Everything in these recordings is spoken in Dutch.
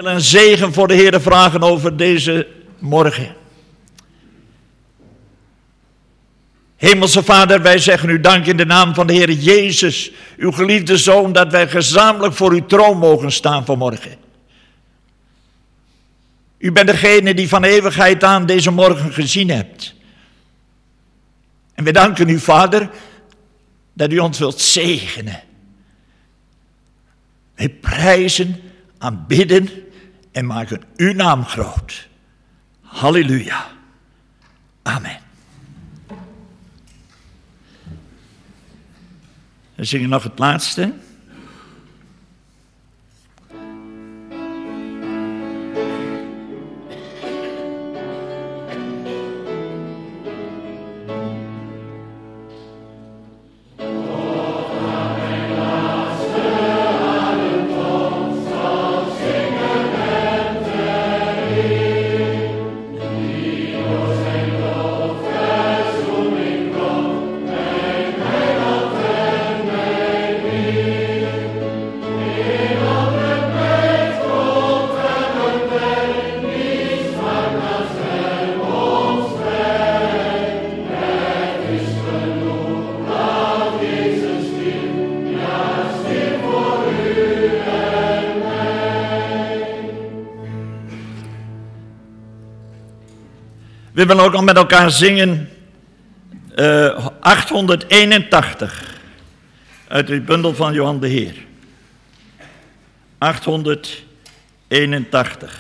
wil een zegen voor de Heer vragen over deze morgen. Hemelse Vader, wij zeggen u dank in de naam van de Heer Jezus, uw geliefde Zoon, dat wij gezamenlijk voor uw troon mogen staan vanmorgen. U bent degene die van eeuwigheid aan deze morgen gezien hebt. En wij danken u, Vader, dat u ons wilt zegenen. Wij prijzen, aanbidden en maken uw naam groot. Halleluja. Amen. We zingen nog het laatste. We willen ook nog met elkaar zingen 881 uit de bundel van Johan de Heer. 881.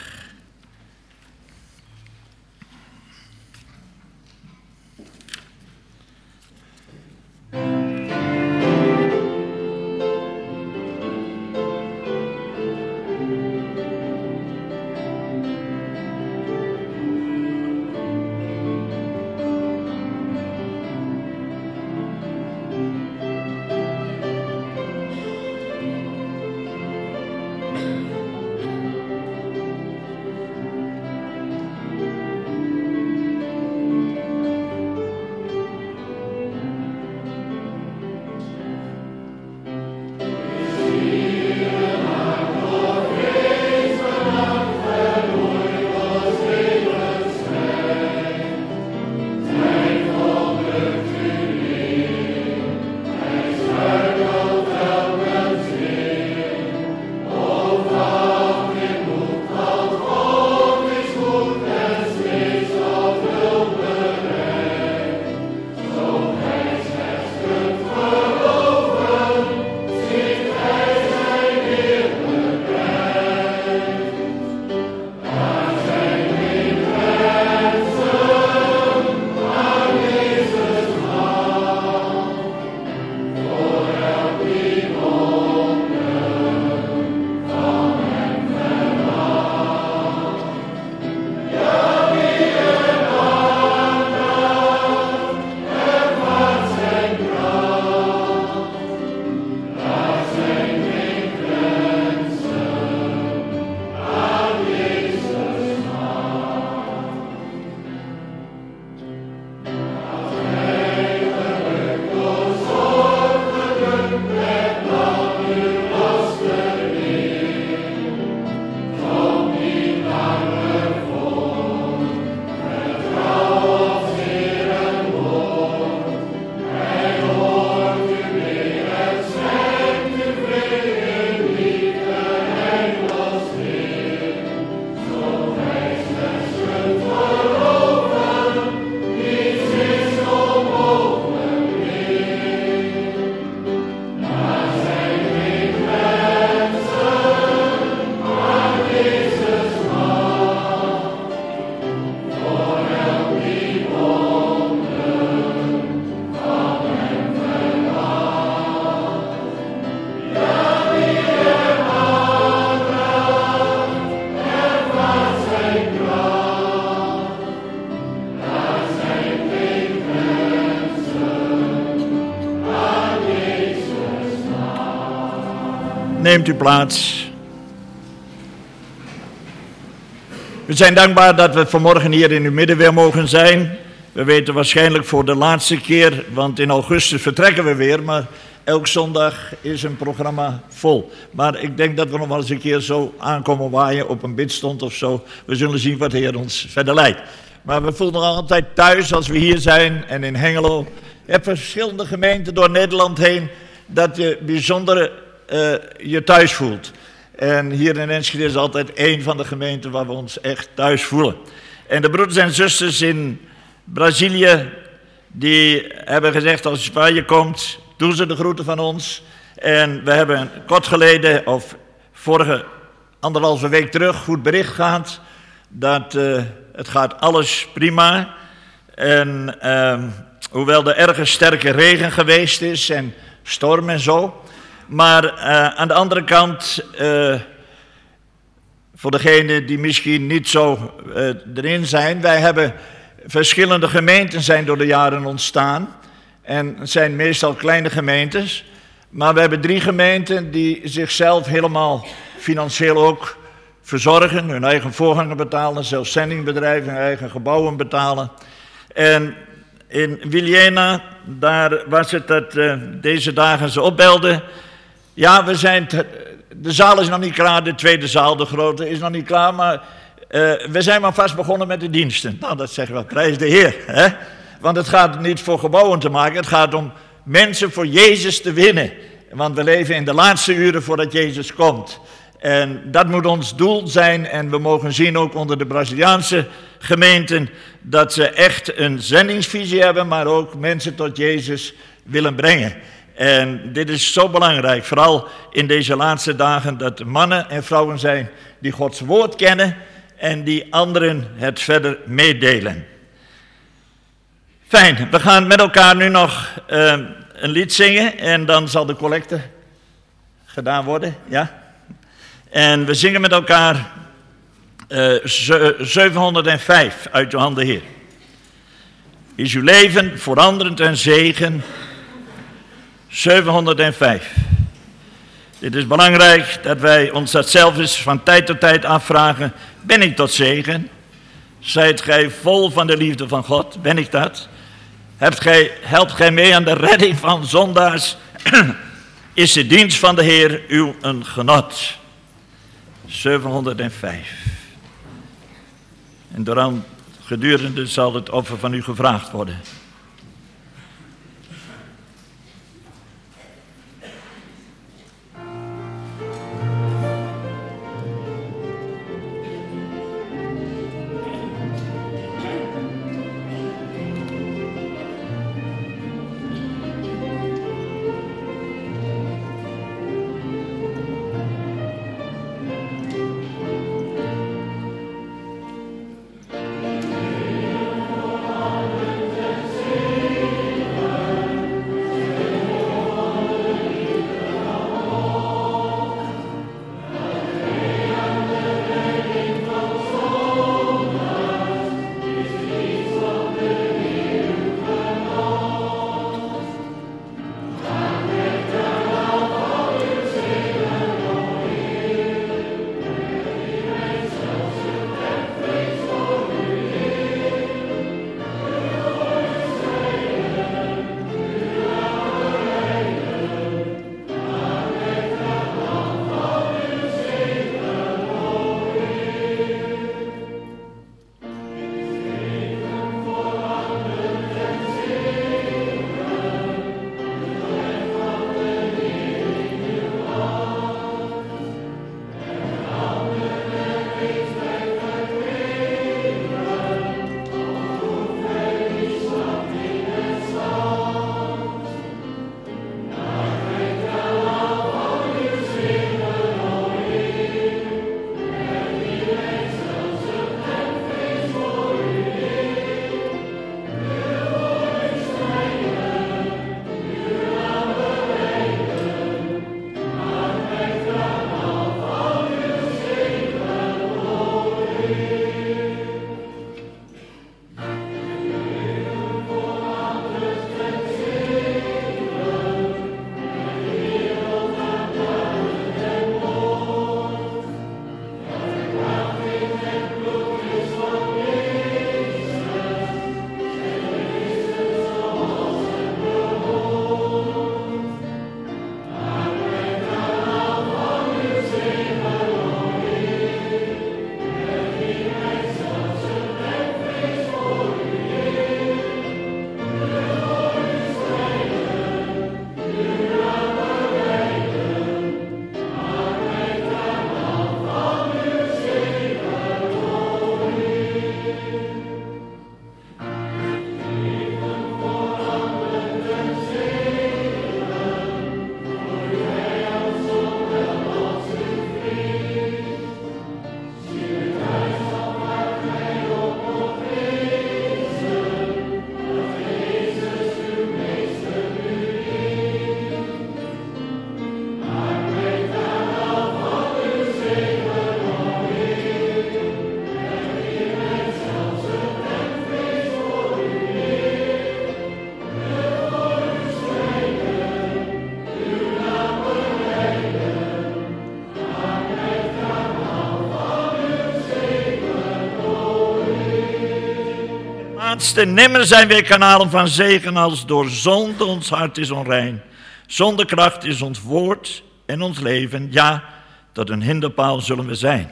Neemt u plaats. We zijn dankbaar dat we vanmorgen hier in uw midden weer mogen zijn. We weten waarschijnlijk voor de laatste keer, want in augustus vertrekken we weer, maar elk zondag is een programma vol. Maar ik denk dat we nog wel eens een keer zo aankomen waaien op een bidstond of zo. We zullen zien wat de Heer ons verder leidt. Maar we voelen ons altijd thuis als we hier zijn en in Hengelo. Je hebt verschillende gemeenten door Nederland heen dat je bijzonder je thuis voelt. En hier in Enschede is altijd één van de gemeenten waar we ons echt thuis voelen. En de broeders en zusters in Brazilië, die hebben gezegd als je Spanje komt, doen ze de groeten van ons. En we hebben kort geleden, of vorige 1,5 week terug, goed bericht gehad. Dat het gaat alles prima. En hoewel er erg sterke regen geweest is en storm en zo. Maar aan de andere kant, voor degenen die misschien niet zo erin zijn, wij hebben verschillende gemeenten zijn door de jaren ontstaan. En het zijn meestal kleine gemeentes. Maar we hebben 3 gemeenten die zichzelf helemaal financieel ook verzorgen. Hun eigen voorganger betalen, zelfs zendingbedrijven, hun eigen gebouwen betalen. En in Viljena, daar was het dat deze dagen ze opbelden. Ja, de zaal is nog niet klaar, de tweede zaal, de grote, is nog niet klaar. Maar we zijn maar vast begonnen met de diensten. Nou, dat zeggen we, prijs de Heer. Hè? Want het gaat niet voor gebouwen te maken, het gaat om mensen voor Jezus te winnen. Want we leven in de laatste uren voordat Jezus komt. En dat moet ons doel zijn. En we mogen zien ook onder de Braziliaanse gemeenten dat ze echt een zendingsvisie hebben, maar ook mensen tot Jezus willen brengen. En dit is zo belangrijk, vooral in deze laatste dagen, dat er mannen en vrouwen zijn die Gods woord kennen en die anderen het verder meedelen. Fijn, we gaan met elkaar nu nog een lied zingen en dan zal de collecte gedaan worden, ja. En we zingen met elkaar 705 uit uw handen, Heer. Is uw leven veranderend en zegen? 705. Dit is belangrijk dat wij ons dat zelf eens van tijd tot tijd afvragen. Ben ik tot zegen? Zijt gij vol van de liefde van God? Ben ik dat? Helpt gij mee aan de redding van zondaars? Is de dienst van de Heer uw een genot? 705. En daaraan gedurende zal het offer van u gevraagd worden. laatste. Nimmer zijn wij kanalen van zegen als door zonde ons hart is onrein. Zonder kracht is ons woord en ons leven. Ja, tot een hinderpaal zullen we zijn.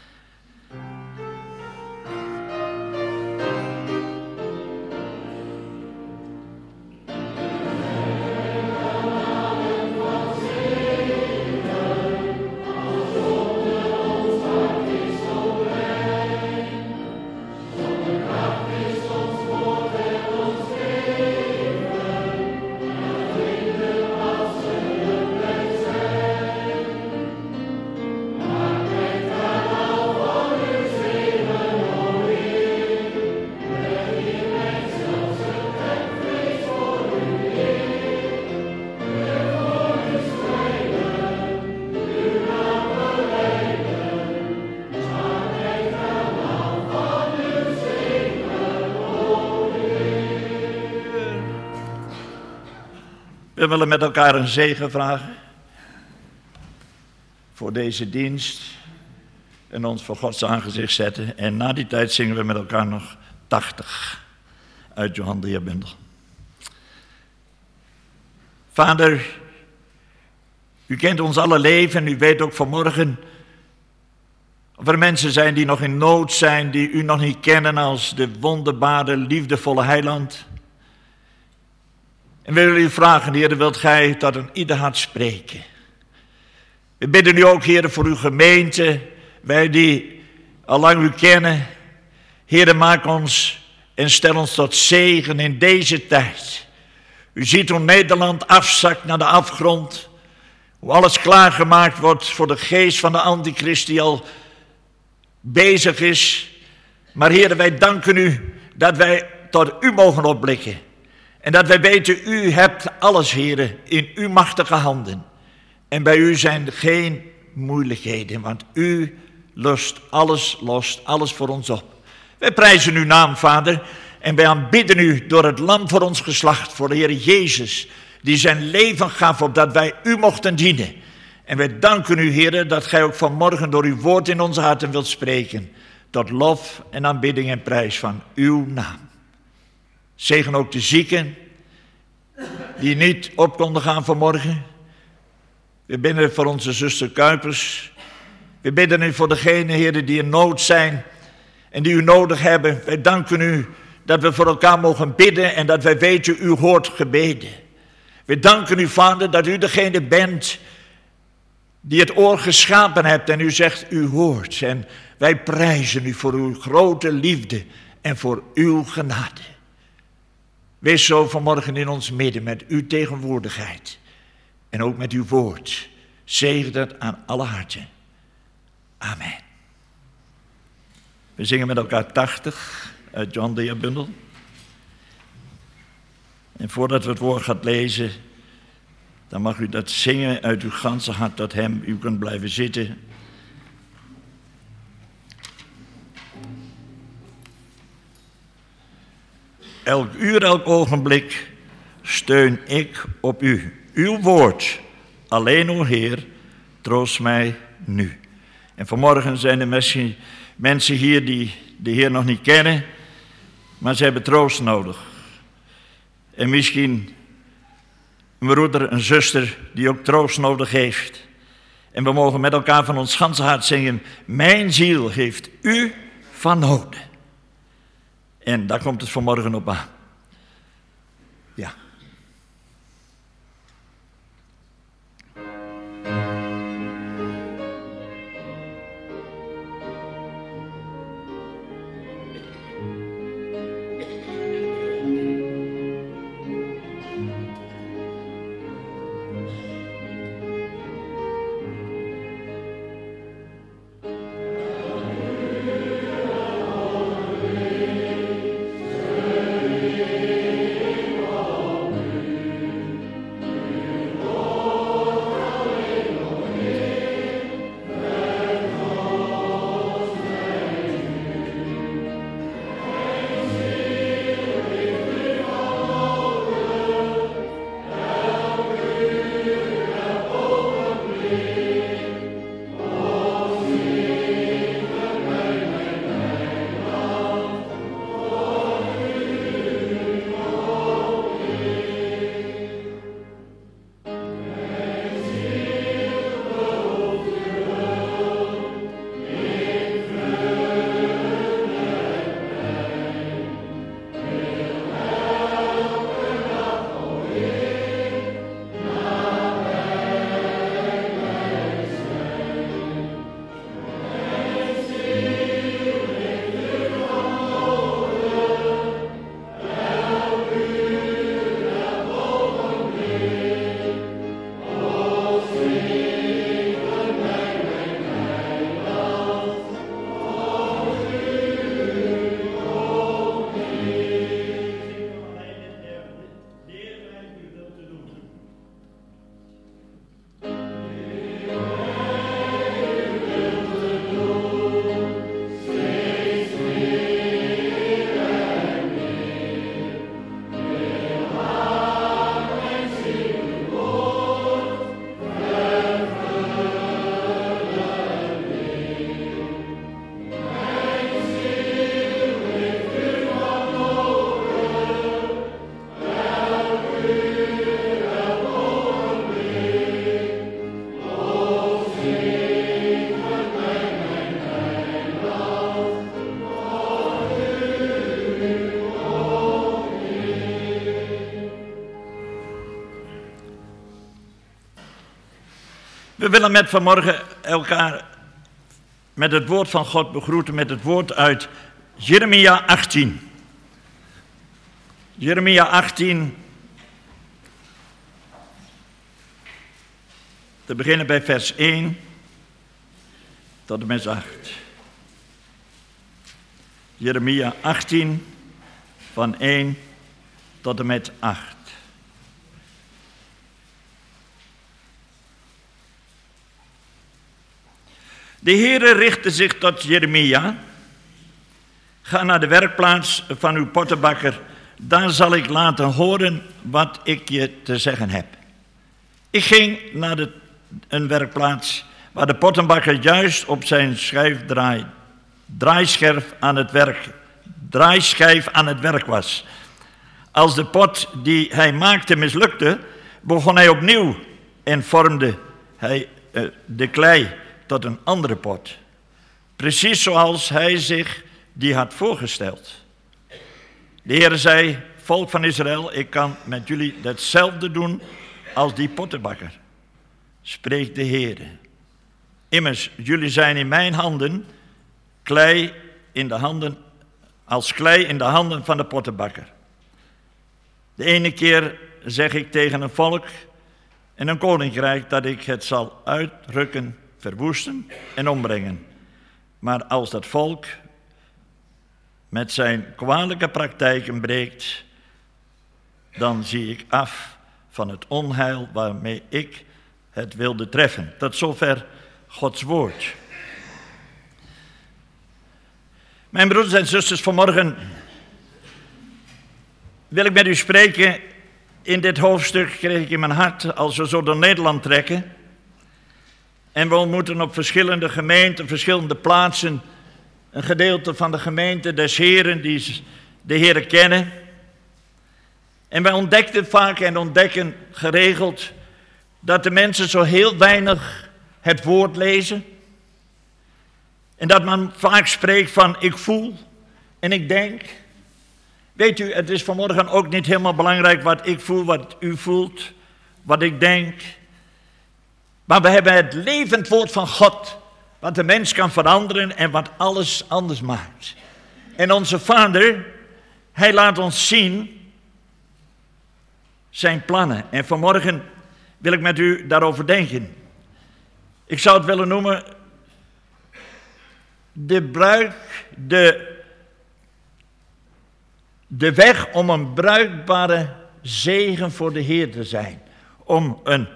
We willen met elkaar een zegen vragen voor deze dienst en ons voor Gods aangezicht zetten. En na die tijd zingen we met elkaar nog 80 uit Johan de Heerbundel. Vader, u kent ons alle leven en u weet ook vanmorgen of er mensen zijn die nog in nood zijn, die u nog niet kennen als de wonderbare, liefdevolle heiland. En we willen u vragen, Heer, wilt gij tot een ieder hart spreken. We bidden u ook, Heer, voor uw gemeente, wij die al lang u kennen. Heer, maak ons en stel ons tot zegen in deze tijd. U ziet hoe Nederland afzakt naar de afgrond. Hoe alles klaargemaakt wordt voor de geest van de antichrist die al bezig is. Maar Heer, wij danken u dat wij tot u mogen opblikken. En dat wij weten, u hebt alles, Heer, in uw machtige handen. En bij u zijn er geen moeilijkheden, want u lost alles voor ons op. Wij prijzen uw naam, Vader, en wij aanbidden u door het lam voor ons geslacht, voor de Heer Jezus, die zijn leven gaf opdat wij u mochten dienen. En wij danken u, Heer, dat gij ook vanmorgen door uw woord in onze harten wilt spreken, tot lof en aanbidding en prijs van uw naam. Zegen ook de zieken die niet op konden gaan vanmorgen. We bidden voor onze zuster Kuipers. We bidden u voor degenen, Heer, die in nood zijn en die u nodig hebben. Wij danken u dat we voor elkaar mogen bidden en dat wij weten, u hoort gebeden. We danken u, Vader, dat u degene bent die het oor geschapen hebt en u zegt, u hoort. En wij prijzen u voor uw grote liefde en voor uw genade. Wees zo vanmorgen in ons midden met uw tegenwoordigheid en ook met uw woord. Zegen het aan alle harten. Amen. We zingen met elkaar 80 uit Johan de Heerbundel. En voordat we het woord gaan lezen, dan mag u dat zingen uit uw ganse hart tot hem. U kunt blijven zitten. Elk uur, elk ogenblik steun ik op u. Uw woord, alleen o Heer, troost mij nu. En vanmorgen zijn er misschien mensen hier die de Heer nog niet kennen, maar ze hebben troost nodig. En misschien een broeder, een zuster die ook troost nodig heeft. En we mogen met elkaar van ons ganse hart zingen, mijn ziel heeft u van noden. En daar komt het vanmorgen op aan. Ja. We willen met vanmorgen elkaar met het woord van God begroeten, met het woord uit Jeremia 18. Jeremia 18, te beginnen bij vers 1 tot en met 8. Jeremia 18, van 1 tot en met 8. De Heere richtte zich tot Jeremia. Ga naar de werkplaats van uw pottenbakker. Daar zal ik laten horen wat ik je te zeggen heb. Ik ging naar een werkplaats waar de pottenbakker juist op zijn draaischijf aan het werk was. Als de pot die hij maakte mislukte, begon hij opnieuw en vormde hij de klei tot een andere pot. Precies zoals hij zich die had voorgesteld. De Heer zei, volk van Israël, ik kan met jullie hetzelfde doen als die pottenbakker. Spreekt de Heer. Immers, jullie zijn in mijn handen, klei in de handen van de pottenbakker. De ene keer zeg ik tegen een volk en een koninkrijk dat ik het zal uitrukken, verwoesten en ombrengen. Maar als dat volk met zijn kwalijke praktijken breekt, dan zie ik af van het onheil waarmee ik het wilde treffen. Tot zover Gods woord. Mijn broeders en zusters, vanmorgen wil ik met u spreken. In dit hoofdstuk kreeg ik in mijn hart, als we zo door Nederland trekken, en we ontmoeten op verschillende gemeenten, verschillende plaatsen, een gedeelte van de gemeente des Heren die de Heren kennen. En wij ontdekten vaak en ontdekken geregeld dat de mensen zo heel weinig het woord lezen. En dat men vaak spreekt van ik voel en ik denk. Weet u, het is vanmorgen ook niet helemaal belangrijk wat ik voel, wat u voelt, wat ik denk. Maar we hebben het levend woord van God, wat de mens kan veranderen en wat alles anders maakt. En onze Vader, hij laat ons zien zijn plannen. En vanmorgen wil ik met u daarover denken. Ik zou het willen noemen de weg om een bruikbare zegen voor de Heer te zijn. Om een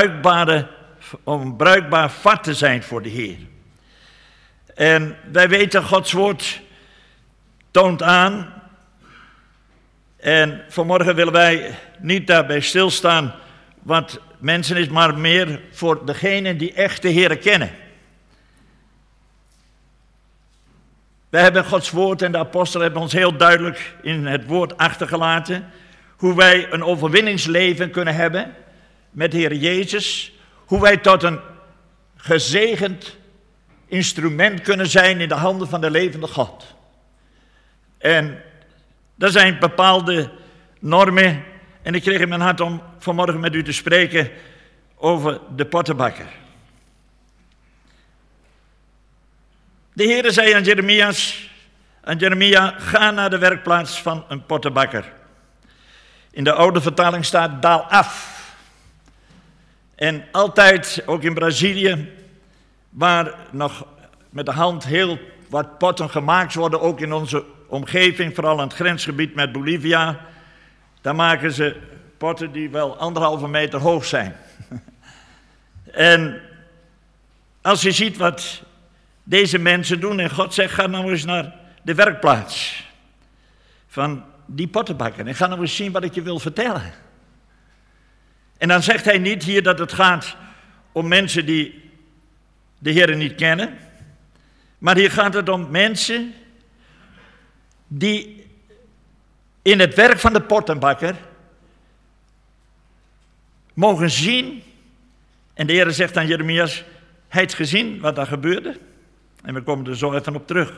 bruikbaar vat te zijn voor de Heer. En wij weten, Gods woord toont aan. En vanmorgen willen wij niet daarbij stilstaan wat mensen is, maar meer voor degenen die echt de Heer kennen. Wij hebben Gods woord en de apostelen hebben ons heel duidelijk in het woord achtergelaten hoe wij een overwinningsleven kunnen hebben met de Heer Jezus. Hoe wij tot een gezegend instrument kunnen zijn in de handen van de levende God. En er zijn bepaalde normen. En ik kreeg in mijn hart om vanmorgen met u te spreken over de pottenbakker. De Heere zei aan Jeremia, ga naar de werkplaats van een pottenbakker. In de oude vertaling staat daal af. En altijd, ook in Brazilië, waar nog met de hand heel wat potten gemaakt worden, ook in onze omgeving, vooral aan het grensgebied met Bolivia, daar maken ze potten die wel 1,5 meter hoog zijn. En als je ziet wat deze mensen doen en God zegt, ga nou eens naar de werkplaats van die pottenbakker en ga nou eens zien wat ik je wil vertellen. En dan zegt hij niet hier dat het gaat om mensen die de Heer niet kennen, maar hier gaat het om mensen die in het werk van de pottenbakker mogen zien. En de Heer zegt aan Jeremias, hij heeft gezien wat daar gebeurde. En we komen er zo even op terug.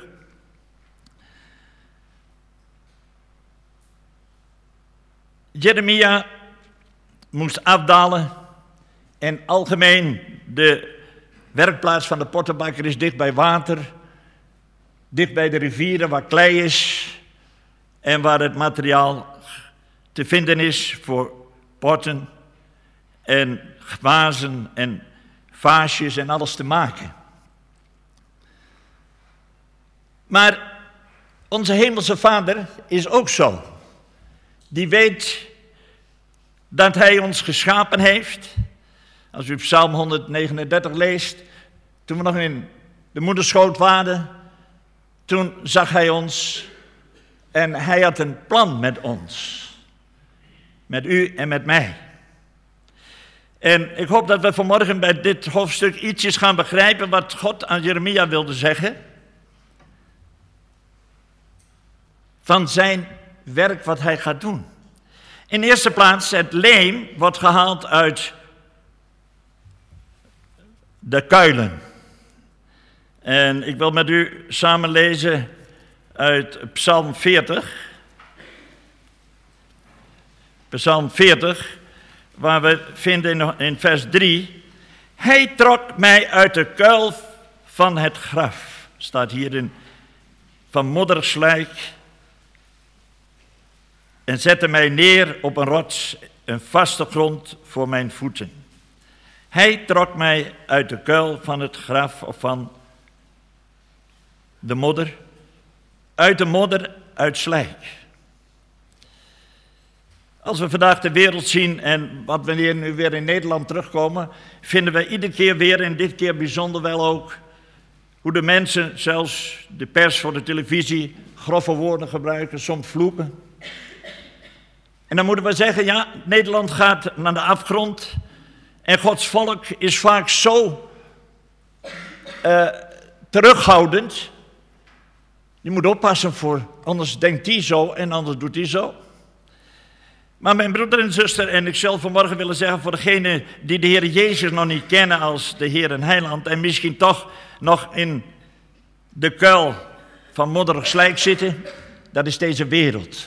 Jeremia moest afdalen en algemeen de werkplaats van de pottenbakker is dicht bij water, dicht bij de rivieren waar klei is en waar het materiaal te vinden is voor potten en vazen en vaasjes en alles te maken. Maar onze hemelse Vader is ook zo. Die weet dat hij ons geschapen heeft. Als u Psalm 139 leest, toen we nog in de moederschoot waren, toen zag hij ons en hij had een plan met ons. Met u en met mij. En ik hoop dat we vanmorgen bij dit hoofdstuk ietsjes gaan begrijpen wat God aan Jeremia wilde zeggen. Van zijn werk wat hij gaat doen. In de eerste plaats, het leem wordt gehaald uit de kuilen. En ik wil met u samen lezen uit Psalm 40. Psalm 40, waar we vinden in vers 3. Hij trok mij uit de kuil van het graf. Staat hierin van modderslijk. En zette mij neer op een rots, een vaste grond voor mijn voeten. Hij trok mij uit de kuil van het graf of van de modder. Uit de modder, uit slijk. Als we vandaag de wereld zien en wat we nu weer in Nederland terugkomen, vinden we iedere keer weer, en dit keer bijzonder wel ook, hoe de mensen, zelfs de pers voor de televisie, grove woorden gebruiken, soms vloeken. En dan moeten we zeggen, ja, Nederland gaat naar de afgrond en Gods volk is vaak zo terughoudend. Je moet oppassen voor, anders denkt die zo en anders doet die zo. Maar mijn broeder en zuster en ik zal vanmorgen willen zeggen voor degenen die de Heer Jezus nog niet kennen als de Heer en Heiland en misschien toch nog in de kuil van modderig slijk zitten, dat is deze wereld.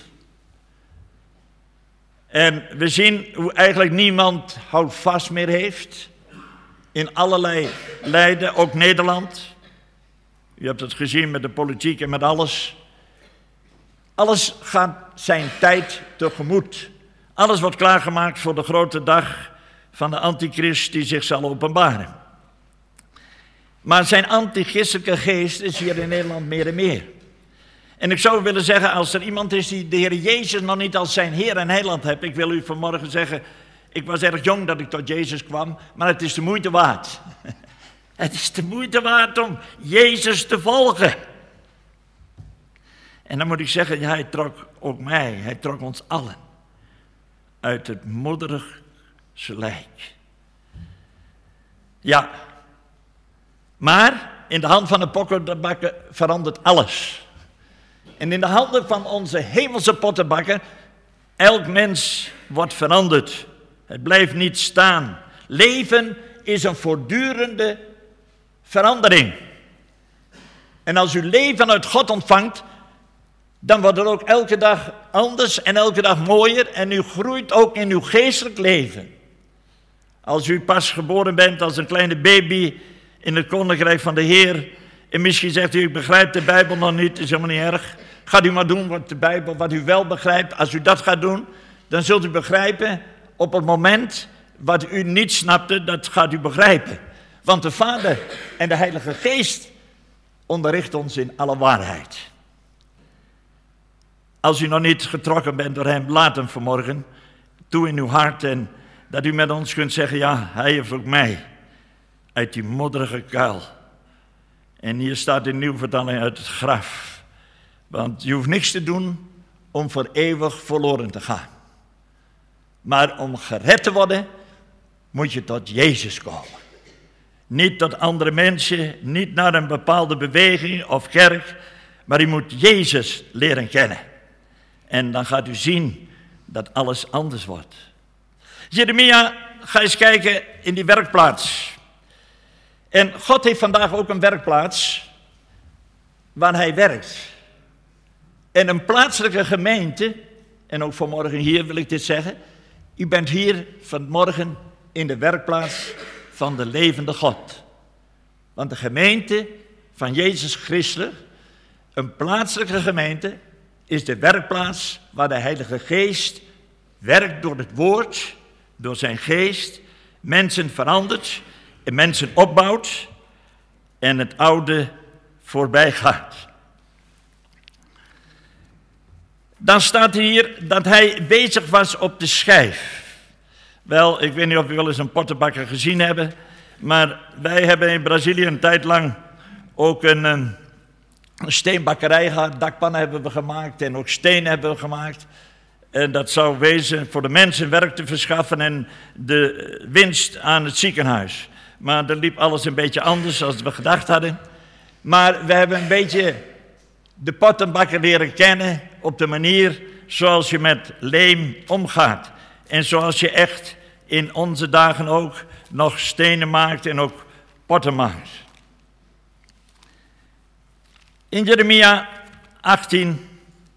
En we zien hoe eigenlijk niemand houvast meer heeft in allerlei lijden, ook Nederland. U hebt het gezien met de politiek en met alles. Alles gaat zijn tijd tegemoet. Alles wordt klaargemaakt voor de grote dag van de antichrist die zich zal openbaren. Maar zijn antichristelijke geest is hier in Nederland meer en meer. En ik zou willen zeggen, als er iemand is die de Heer Jezus nog niet als zijn Heer en Heiland heeft, ik wil u vanmorgen zeggen, ik was erg jong dat ik tot Jezus kwam, maar het is de moeite waard. Het is de moeite waard om Jezus te volgen. En dan moet ik zeggen, ja, hij trok ook mij, hij trok ons allen uit het modderig slijk. Ja, maar in de hand van de pottenbakker verandert alles. En in de handen van onze hemelse pottenbakker, elk mens wordt veranderd. Het blijft niet staan. Leven is een voortdurende verandering. En als u leven uit God ontvangt, dan wordt het ook elke dag anders en elke dag mooier. En u groeit ook in uw geestelijk leven. Als u pas geboren bent als een kleine baby in het koninkrijk van de Heer. En misschien zegt u, ik begrijp de Bijbel nog niet, is helemaal niet erg. Gaat u maar doen wat u wel begrijpt. Als u dat gaat doen, dan zult u begrijpen op het moment wat u niet snapte, dat gaat u begrijpen. Want de Vader en de Heilige Geest onderrichten ons in alle waarheid. Als u nog niet getrokken bent door hem, laat hem vanmorgen toe in uw hart. En dat u met ons kunt zeggen, ja, hij heeft ook mij uit die modderige kuil. En hier staat in nieuwe vertaling uit het graf. Want je hoeft niks te doen om voor eeuwig verloren te gaan. Maar om gered te worden, moet je tot Jezus komen. Niet tot andere mensen, niet naar een bepaalde beweging of kerk, maar u moet Jezus leren kennen. En dan gaat u zien dat alles anders wordt. Jeremia, ga eens kijken in die werkplaats. En God heeft vandaag ook een werkplaats waar hij werkt. En een plaatselijke gemeente, en ook vanmorgen hier wil ik dit zeggen. U bent hier vanmorgen in de werkplaats van de levende God. Want de gemeente van Jezus Christus, een plaatselijke gemeente, is de werkplaats waar de Heilige Geest werkt door het woord, door zijn geest, mensen verandert en mensen opbouwt en het oude voorbij gaat. Dan staat hier dat hij bezig was op de schijf. Wel, ik weet niet of u wel eens een pottenbakker gezien hebben, maar wij hebben in Brazilië een tijd lang ook een steenbakkerij gehad. Dakpannen hebben we gemaakt en ook stenen hebben we gemaakt. En dat zou wezen voor de mensen werk te verschaffen en de winst aan het ziekenhuis. Maar er liep alles een beetje anders dan we gedacht hadden. Maar we hebben een beetje de pottenbakker leren kennen op de manier zoals je met leem omgaat. En zoals je echt in onze dagen ook nog stenen maakt en ook potten maakt. In Jeremia 18,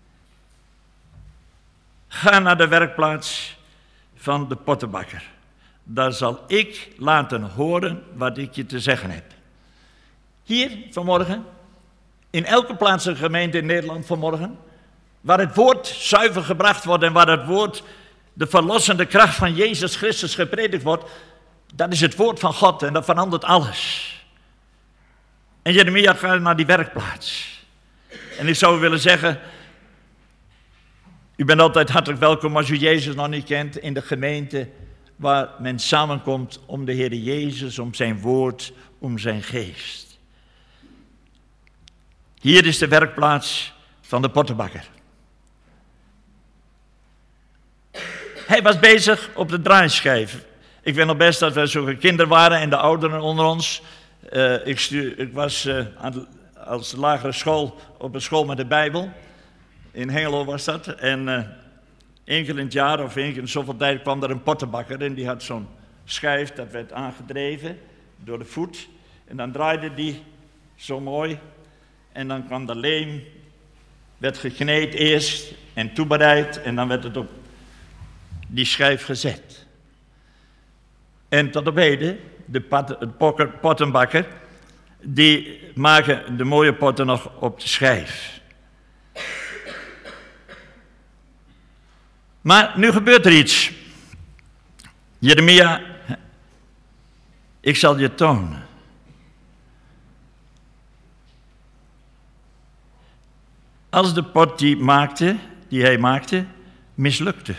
ga naar de werkplaats van de pottenbakker. Daar zal ik laten horen wat ik je te zeggen heb. Hier vanmorgen, in elke plaatselijke gemeente in Nederland vanmorgen, waar het woord zuiver gebracht wordt en waar het woord, de verlossende kracht van Jezus Christus gepredikt wordt, dat is het woord van God en dat verandert alles. En Jeremia gaat naar die werkplaats. En ik zou willen zeggen, u bent altijd hartelijk welkom als u Jezus nog niet kent in de gemeente waar men samenkomt om de Heer Jezus, om zijn woord, om zijn geest. Hier is de werkplaats van de pottenbakker. Hij was bezig op de draaischijf. Ik weet nog best dat we zo'n kinderen waren en de ouderen onder ons. Ik was als lagere school op een school met de Bijbel. In Hengelo was dat. En één keer in het jaar of één keer in zoveel tijd kwam er een pottenbakker. En die had zo'n schijf, dat werd aangedreven door de voet. En dan draaide die zo mooi. En dan kwam de leem, werd gekneed eerst en toebereid. En dan werd het op die schijf gezet. En tot op heden, de pottenbakker, die maken de mooie potten nog op de schijf. Maar nu gebeurt er iets. Jeremia, ik zal je tonen. Als de pot die hij maakte, mislukte.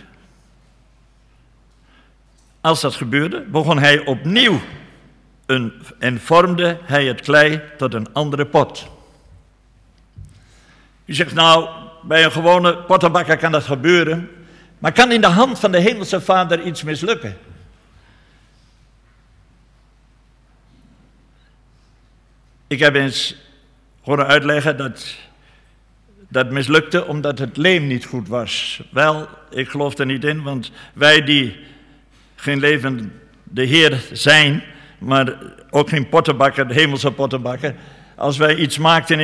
Als dat gebeurde, begon hij opnieuw en vormde hij het klei tot een andere pot. U zegt nou, bij een gewone pottenbakker kan dat gebeuren, maar kan in de hand van de Hemelse Vader iets mislukken? Ik heb eens horen uitleggen dat mislukte omdat het leem niet goed was. Wel, ik geloof er niet in, want wij die geen levende Heer zijn, maar ook geen pottenbakker, de hemelse pottenbakker. Als wij iets maakten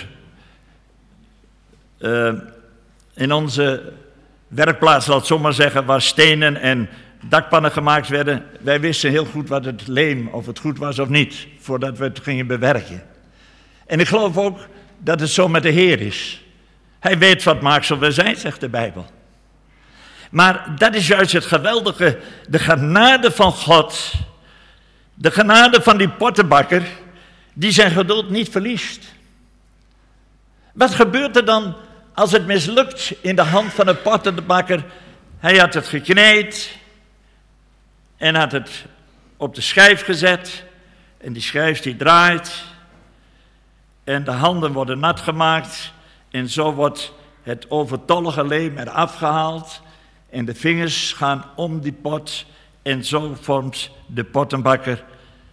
in onze werkplaats, laat het zo maar zeggen, waar stenen en dakpannen gemaakt werden, wij wisten heel goed wat het leem, of het goed was of niet, voordat we het gingen bewerken. En ik geloof ook dat het zo met de Heer is. Hij weet wat maaksel we zijn, zegt de Bijbel. Maar dat is juist het geweldige, de genade van God, de genade van die pottenbakker, die zijn geduld niet verliest. Wat gebeurt er dan als het mislukt in de hand van de pottenbakker? Hij had het gekneed en had het op de schijf gezet en die schijf die draait en de handen worden nat gemaakt en zo wordt het overtollige leem eraf gehaald. En de vingers gaan om die pot en zo vormt de pottenbakker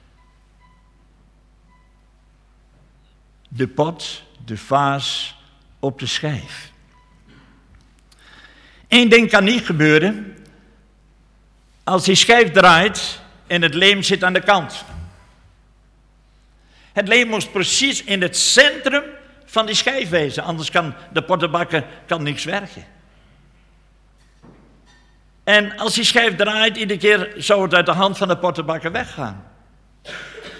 de pot, de vaas op de schijf. Eén ding kan niet gebeuren als die schijf draait en het leem zit aan de kant. Het leem moest precies in het centrum van die schijf wezen, anders kan de pottenbakker niks werken. En als die schijf draait, iedere keer zou het uit de hand van de pottenbakker weggaan.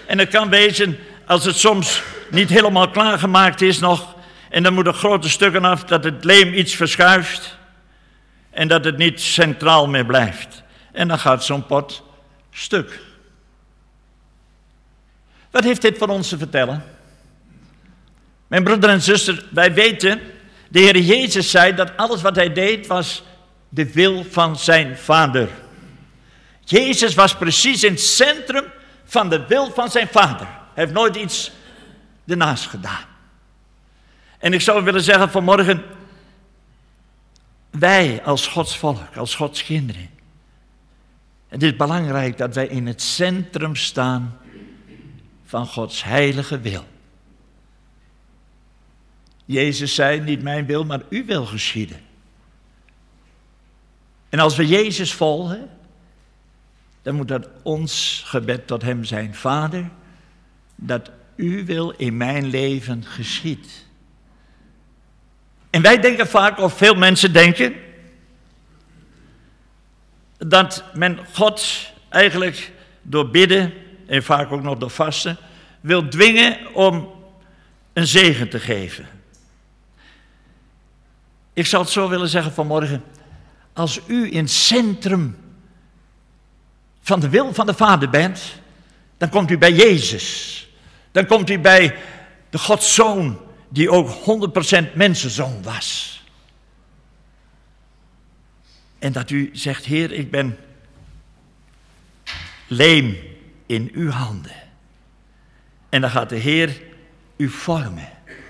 En het kan wezen, als het soms niet helemaal klaargemaakt is nog, en dan moeten grote stukken af, dat het leem iets verschuift en dat het niet centraal meer blijft. En dan gaat zo'n pot stuk. Wat heeft dit voor ons te vertellen? Mijn broeder en zuster, wij weten, de Heer Jezus zei dat alles wat hij deed was de wil van zijn Vader. Jezus was precies in het centrum van de wil van zijn Vader. Hij heeft nooit iets ernaast gedaan. En ik zou willen zeggen vanmorgen, wij als Gods volk, als Gods kinderen, het is belangrijk dat wij in het centrum staan van Gods heilige wil. Jezus zei, niet mijn wil, maar uw wil geschieden. En als we Jezus volgen, dan moet dat ons gebed tot hem zijn. Vader, dat uw wil in mijn leven geschiedt. En wij denken vaak, of veel mensen denken, dat men God eigenlijk door bidden, en vaak ook nog door vasten, wil dwingen om een zegen te geven. Ik zal het zo willen zeggen vanmorgen, als u in het centrum van de wil van de Vader bent, dan komt u bij Jezus. Dan komt u bij de Godszoon, die ook 100% mensenzoon was. En dat u zegt, Heer, ik ben leem in uw handen. En dan gaat de Heer u vormen.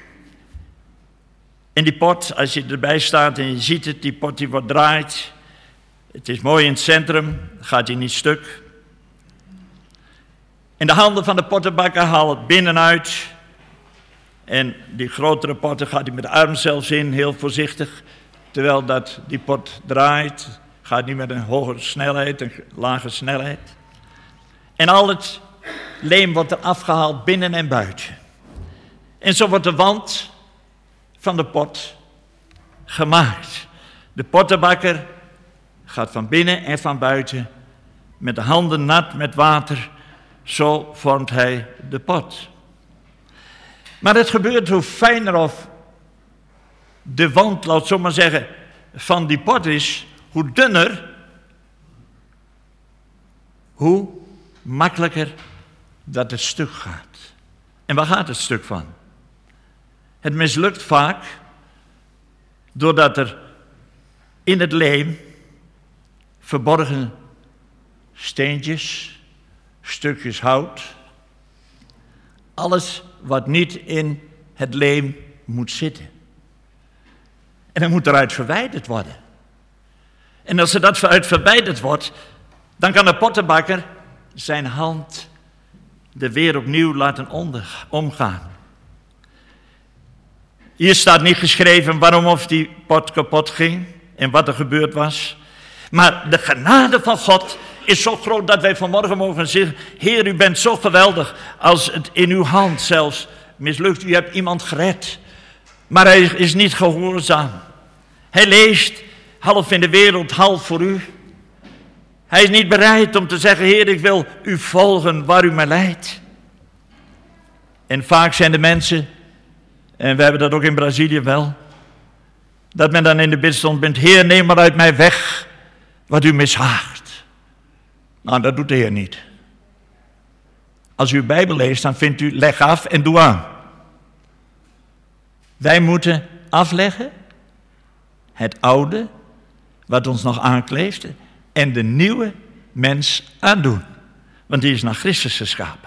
En die pot, als je erbij staat en je ziet het, die pot die wordt draait. Het is mooi in het centrum, gaat hij niet stuk. En de handen van de pottenbakker halen het binnenuit. En die grotere potten gaat hij met de arm zelfs in, heel voorzichtig. Terwijl dat die pot draait, gaat niet met een hoge snelheid, een lage snelheid. En al het leem wordt er afgehaald binnen en buiten. En zo wordt de wand van de pot gemaakt. De pottenbakker gaat van binnen en van buiten met de handen nat met water. Zo vormt hij de pot. Maar het gebeurt hoe fijner of de wand, laat ik zo maar zeggen, van die pot is, hoe dunner, hoe makkelijker dat het stuk gaat. En waar gaat het stuk van? Het mislukt vaak doordat er in het leem verborgen steentjes, stukjes hout, alles wat niet in het leem moet zitten. En dan moet eruit verwijderd worden. En als er dat eruit verwijderd wordt, dan kan de pottenbakker zijn hand er weer opnieuw laten omgaan. Hier staat niet geschreven waarom of die pot kapot ging en wat er gebeurd was. Maar de genade van God is zo groot dat wij vanmorgen mogen zeggen, Heer, u bent zo geweldig als het in uw hand zelfs mislukt. U hebt iemand gered, maar hij is niet gehoorzaam. Hij leeft half in de wereld, half voor u. Hij is niet bereid om te zeggen, Heer, ik wil u volgen waar u mij leidt. En vaak zijn de mensen, en we hebben dat ook in Brazilië wel, dat men dan in de bidstond bent, Heer, neem maar uit mij weg wat u mishaagt. Nou, dat doet de Heer niet. Als u uw Bijbel leest, dan vindt u, leg af en doe aan. Wij moeten afleggen het oude, wat ons nog aankleeft, en de nieuwe mens aandoen. Want die is naar Christus geschapen.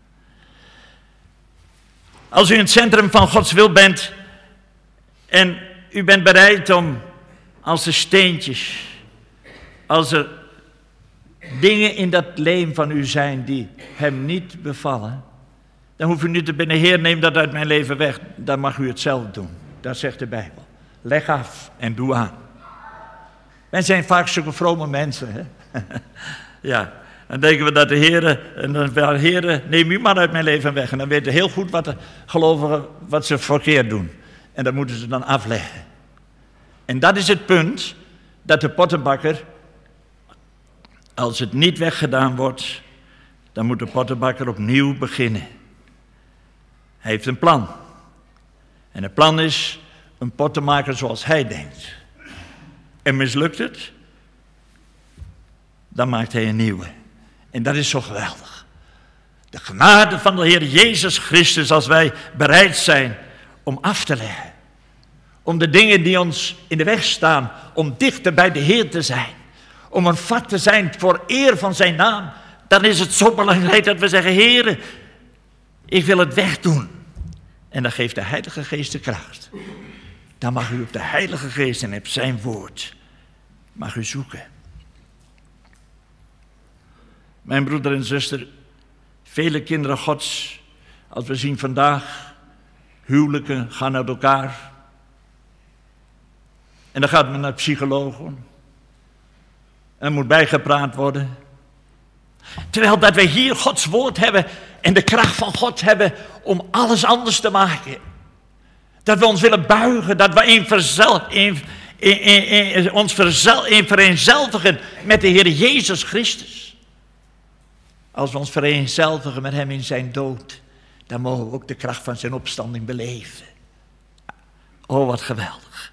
Als u in het centrum van Gods wil bent en u bent bereid om, als er steentjes, als er dingen in dat leem van u zijn die hem niet bevallen, dan hoeft u niet te bidden, Heer, neem dat uit mijn leven weg. Dan mag u het zelf doen. Dat zegt de Bijbel. Leg af en doe aan. Wij zijn vaak zulke vrome mensen. Hè? Ja, dan denken we dat de Heer, en dan wel, Heer, neem u maar uit mijn leven weg. En dan weten heel goed wat de gelovigen, wat ze verkeerd doen. En dat moeten ze dan afleggen. En dat is het punt, dat de pottenbakker, als het niet weggedaan wordt, dan moet de pottenbakker opnieuw beginnen. Hij heeft een plan. En het plan is een pot te maken zoals hij denkt. En mislukt het, dan maakt hij een nieuwe. En dat is zo geweldig. De genade van de Heer Jezus Christus, als wij bereid zijn om af te leggen. Om de dingen die ons in de weg staan, om dichter bij de Heer te zijn. Om een vat te zijn voor eer van zijn naam. Dan is het zo belangrijk dat we zeggen, Heer, ik wil het wegdoen. En dan geeft de Heilige Geest de kracht. Dan mag u op de Heilige Geest en op zijn woord mag u zoeken. Mijn broeder en zuster, vele kinderen Gods, als we zien vandaag, huwelijken gaan uit elkaar. En dan gaat men naar psychologen. En er moet bijgepraat worden. Terwijl dat wij hier Gods woord hebben en de kracht van God hebben om alles anders te maken. Dat we ons willen buigen, dat we ons vereenzelvigen met de Heer Jezus Christus. Als we ons vereenzelvigen met hem in zijn dood, dan mogen we ook de kracht van zijn opstanding beleven. Oh, wat geweldig.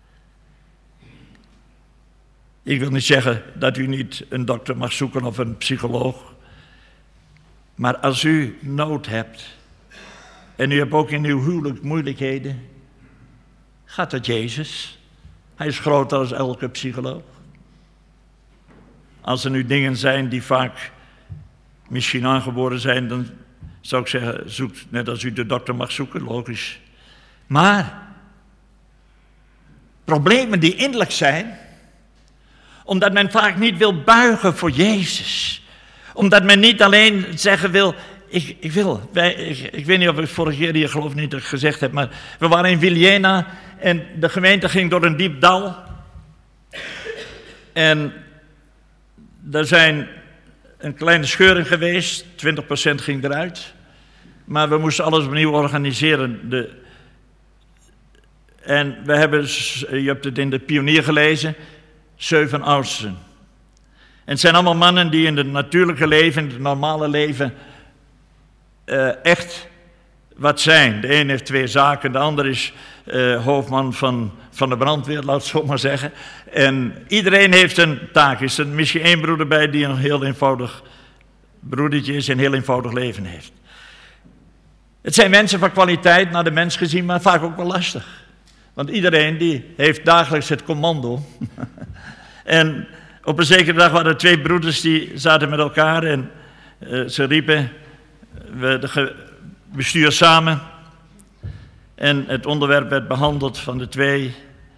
Ik wil niet zeggen dat u niet een dokter mag zoeken of een psycholoog. Maar als u nood hebt en u hebt ook in uw huwelijk moeilijkheden, ga tot Jezus. Hij is groter dan elke psycholoog. Als er nu dingen zijn die vaak misschien aangeboren zijn, dan zou ik zeggen, zoek net als u de dokter mag zoeken, logisch. Maar problemen die innerlijk zijn, omdat men vaak niet wil buigen voor Jezus. Omdat men niet alleen zeggen wil, ik weet niet of ik vorige keer hier geloof niet dat ik gezegd heb, maar we waren in Viljena en de gemeente ging door een diep dal. En er zijn een kleine scheuring geweest, 20% ging eruit. Maar we moesten alles opnieuw organiseren. En we hebben, je hebt het in de Pionier gelezen, 7 oudsten. En het zijn allemaal mannen die in het natuurlijke leven, in het normale leven, echt wat zijn. De een heeft 2 zaken, de ander is hoofdman van de brandweer, laat het zo maar zeggen. En iedereen heeft een taak. Is er misschien 1 broeder bij die een heel eenvoudig broedertje is en een heel eenvoudig leven heeft. Het zijn mensen van kwaliteit naar de mens gezien, maar vaak ook wel lastig. Want iedereen die heeft dagelijks het commando. En op een zekere dag waren er 2 broeders die zaten met elkaar en ze riepen, we bestuur samen. En het onderwerp werd behandeld van de 2.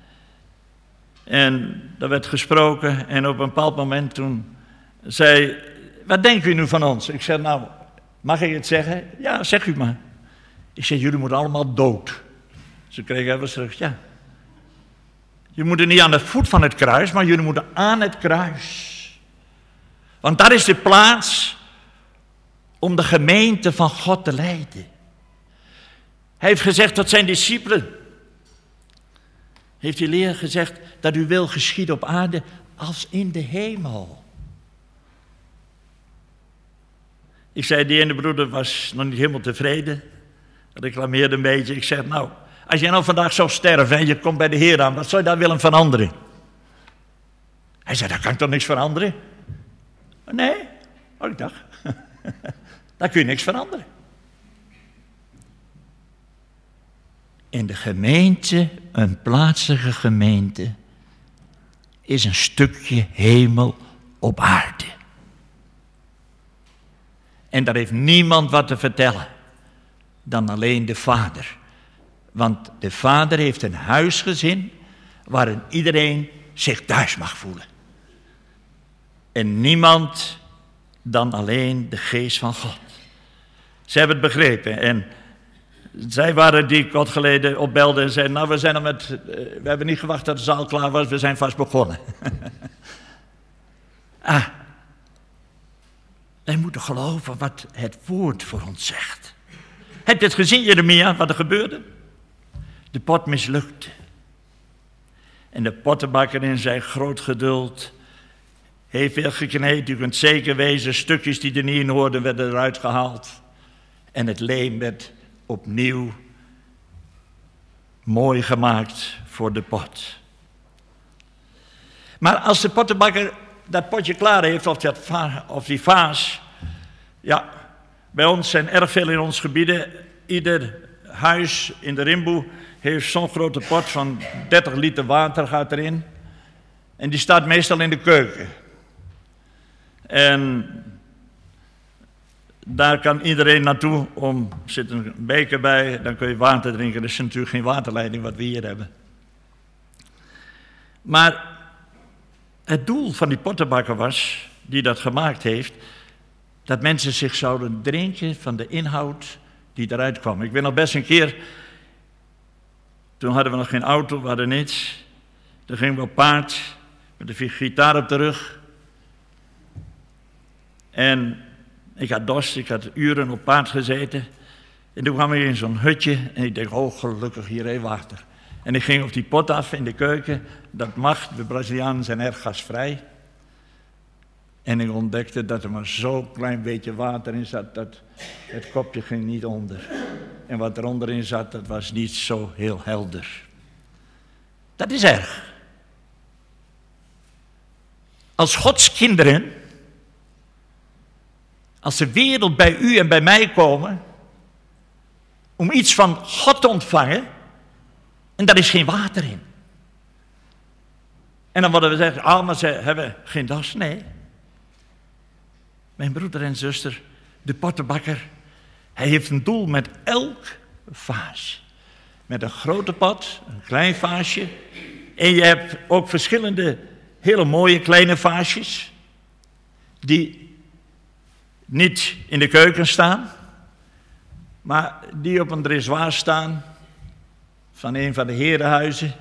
En er werd gesproken en op een bepaald moment toen zei, wat denkt u nu van ons? Ik zei, nou, mag ik het zeggen? Ja, zeg u maar. Ik zei, jullie moeten allemaal dood. Ze kregen even terug, ja. Je moet niet aan de voet van het kruis, maar jullie moeten aan het kruis. Want daar is de plaats om de gemeente van God te leiden. Hij heeft gezegd tot zijn discipelen, heeft die leer gezegd, dat uw wil geschiet op aarde als in de hemel. Ik zei, die ene broeder was nog niet helemaal tevreden. Reclameerde een beetje. Ik zeg, nou, als jij nou vandaag zou sterven en je komt bij de Heer aan, wat zou je daar willen veranderen? Hij zei, daar kan ik toch niks veranderen? Nee, oh, ik dacht, daar kun je niks veranderen. In de gemeente, een plaatselijke gemeente, is een stukje hemel op aarde. En daar heeft niemand wat te vertellen dan alleen de Vader. Want de Vader heeft een huisgezin waarin iedereen zich thuis mag voelen. En niemand dan alleen de geest van God. Ze hebben het begrepen en zij waren die kort geleden opbelden en zeiden, nou we hebben niet gewacht dat de zaal klaar was, we zijn vast begonnen. Wij moeten geloven wat het woord voor ons zegt. Heb je het gezien, Jeremia, wat er gebeurde? De pot mislukte. En de pottenbakker in zijn groot geduld heeft weer gekneed. U kunt zeker wezen, stukjes die er niet in hoorden werden eruit gehaald. En het leem werd opnieuw mooi gemaakt voor de pot. Maar als de pottenbakker dat potje klaar heeft, of die vaas, ja, bij ons zijn erg veel in ons gebieden. Ieder huis in de Rimboe heeft zo'n grote pot van 30 liter water gaat erin. En die staat meestal in de keuken. En daar kan iedereen naartoe, er zit een beker bij, dan kun je water drinken. Dat is natuurlijk geen waterleiding wat we hier hebben. Maar het doel van die pottenbakker was, die dat gemaakt heeft, dat mensen zich zouden drinken van de inhoud die eruit kwam. Ik weet nog best een keer, toen hadden we nog geen auto, we hadden niets. Toen gingen we op paard, met een gitaar op de rug. En ik had dorst, ik had uren op paard gezeten. En toen kwam ik in zo'n hutje en ik dacht, oh gelukkig hier even water. En ik ging op die pot af in de keuken, dat mag, de Brazilianen zijn erg gasvrij. En ik ontdekte dat er maar zo'n klein beetje water in zat, dat het kopje ging niet onder. En wat er onderin zat, dat was niet zo heel helder. Dat is erg. Als Gods kinderen, als de wereld bij u en bij mij komen, om iets van God te ontvangen, en daar is geen water in. En dan worden we zeggen, maar ze hebben geen das. Nee. Mijn broeder en zuster, de pottenbakker, hij heeft een doel met elk vaas. Met een grote pot, een klein vaasje. En je hebt ook verschillende hele mooie kleine vaasjes, die niet in de keuken staan, maar die op een dressoir staan van een van de herenhuizen.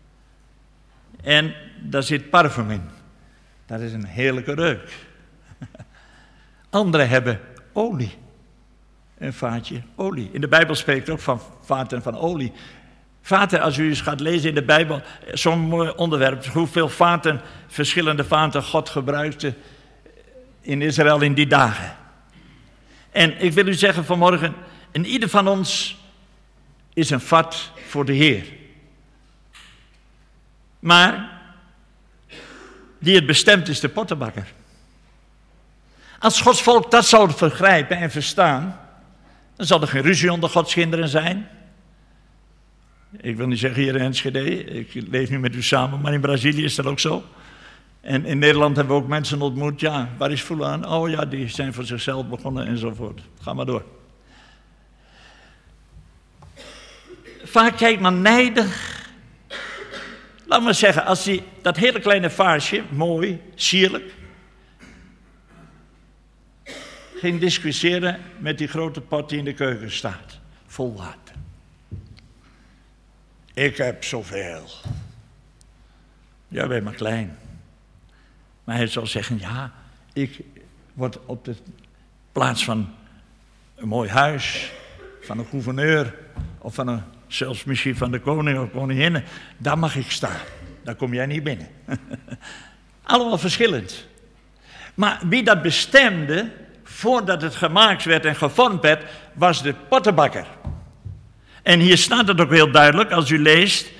En daar zit parfum in. Dat is een heerlijke reuk. Anderen hebben olie. Een vaatje olie. In de Bijbel spreekt ook van vaten van olie. Vaten, als u eens gaat lezen in de Bijbel, zo'n mooi onderwerp, hoeveel vaten, verschillende vaten God gebruikte in Israël in die dagen. En ik wil u zeggen vanmorgen, en ieder van ons is een vat voor de Heer. Maar die het bestemt is de pottenbakker. Als Gods volk dat zou begrijpen en verstaan, dan zal er geen ruzie onder Gods kinderen zijn. Ik wil niet zeggen hier in Enschede, ik leef nu met u samen, maar in Brazilië is dat ook zo. En in Nederland hebben we ook mensen ontmoet, ja, waar is Fulaan? Oh ja, die zijn voor zichzelf begonnen enzovoort. Ga maar door. Vaak kijkt men nijdig. Laat maar zeggen, als dat hele kleine vaasje, mooi, sierlijk, ging discussiëren met die grote pot die in de keuken staat, vol water. Ik heb zoveel. Jij bent maar klein. Maar hij zou zeggen, ja, ik word op de plaats van een mooi huis, van een gouverneur, of van zelfs misschien van de koning of koningin, daar mag ik staan. Daar kom jij niet binnen. Allemaal verschillend. Maar wie dat bestemde, voordat het gemaakt werd en gevormd werd, was de pottenbakker. En hier staat het ook heel duidelijk, als u leest.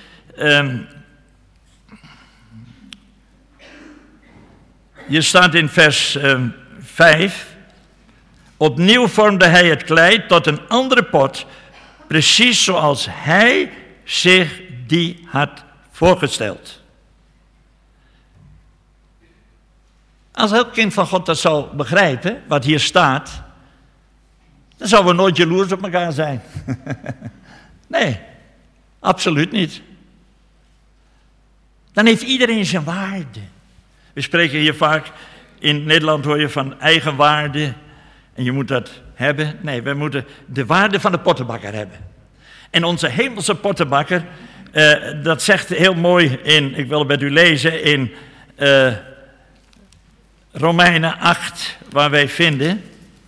Hier staat in vers 5. Opnieuw vormde hij het klei tot een andere pot, precies zoals hij zich die had voorgesteld. Als elk kind van God dat zou begrijpen, wat hier staat, dan zouden we nooit jaloers op elkaar zijn. Nee, absoluut niet. Dan heeft iedereen zijn waarde. We spreken hier vaak, in Nederland hoor je van eigenwaarde en je moet dat hebben. Nee, we moeten de waarde van de pottenbakker hebben. En onze hemelse pottenbakker, dat zegt heel mooi in, ik wil het met u lezen, in Romeinen 8, waar wij vinden.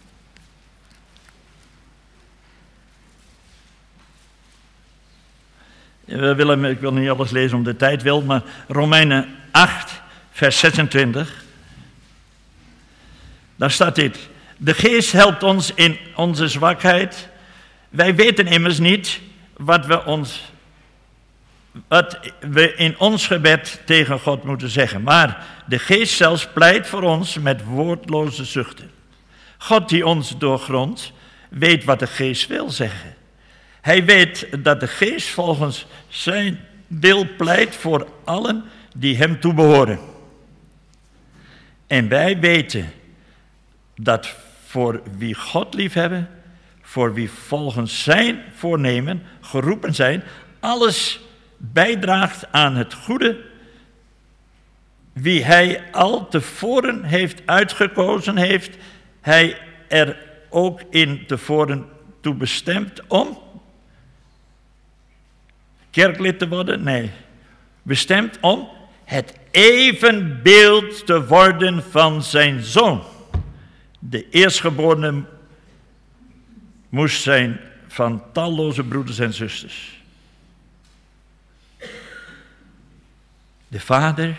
Ik wil niet alles lezen om de tijd wil, maar Romeinen 8, vers 26. Daar staat dit. De geest helpt ons in onze zwakheid. Wij weten immers niet wat we in ons gebed tegen God moeten zeggen. Maar de geest zelfs pleit voor ons met woordloze zuchten. God die ons doorgrondt, weet wat de geest wil zeggen. Hij weet dat de geest volgens zijn wil pleit voor allen die hem toebehoren. En wij weten dat voor wie God liefhebben, voor wie volgens zijn voornemen geroepen zijn, alles bijdraagt aan het goede, wie hij al tevoren heeft uitgekozen heeft, hij er ook in tevoren toe bestemd om kerklid te worden? Nee, bestemd om het evenbeeld te worden van zijn zoon. De eerstgeborene moest zijn van talloze broeders en zusters. De vader,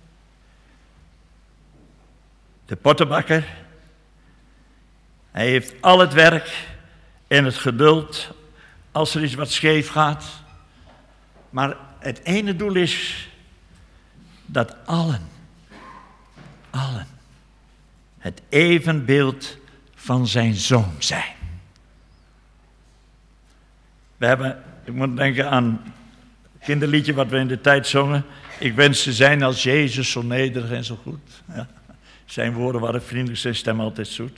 de pottenbakker, hij heeft al het werk en het geduld als er iets wat scheef gaat. Maar het ene doel is dat allen het evenbeeld van zijn zoon zijn. Ik moet denken aan het kinderliedje wat we in de tijd zongen. Ik wens te zijn als Jezus, zo nederig en zo goed. Ja. Zijn woorden waren vriendelijk, zijn stem altijd zoet.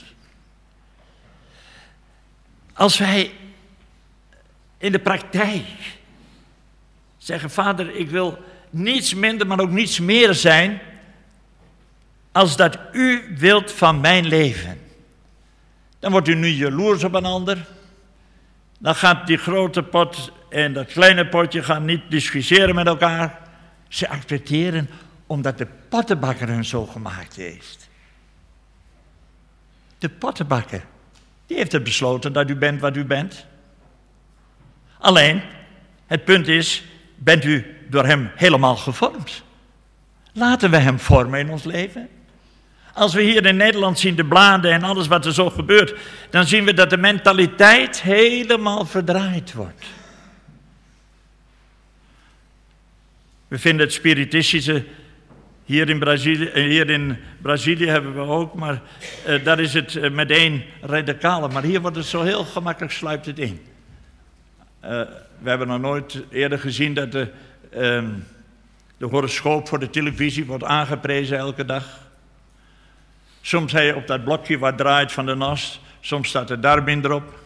Als wij in de praktijk zeggen, Vader, ik wil niets minder, maar ook niets meer zijn als dat u wilt van mijn leven. Dan wordt u nu jaloers op een ander. Dan gaat die grote pot en dat kleine potje gaan niet discussiëren met elkaar. Ze accepteren omdat de pottenbakker hun zo gemaakt heeft. De pottenbakker, die heeft het besloten dat u bent wat u bent. Alleen, het punt is, bent u door hem helemaal gevormd? Laten we hem vormen in ons leven. Als we hier in Nederland zien de bladen en alles wat er zo gebeurt, dan zien we dat de mentaliteit helemaal verdraaid wordt. We vinden het spiritistische, hier in Brazilië hebben we ook, maar daar is het meteen radicale. Maar hier wordt het zo heel gemakkelijk, sluipt het in. We hebben nog nooit eerder gezien dat de horoscoop voor de televisie wordt aangeprezen elke dag. Soms hij op dat blokje wat draait van de NAS, soms staat er Darwin erop.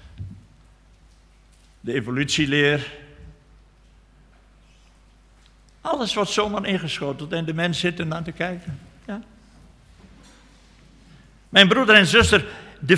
De evolutieleer. Alles wordt zomaar ingeschoteld en de mens zit er naar te kijken. Ja. Mijn broeder en zuster, de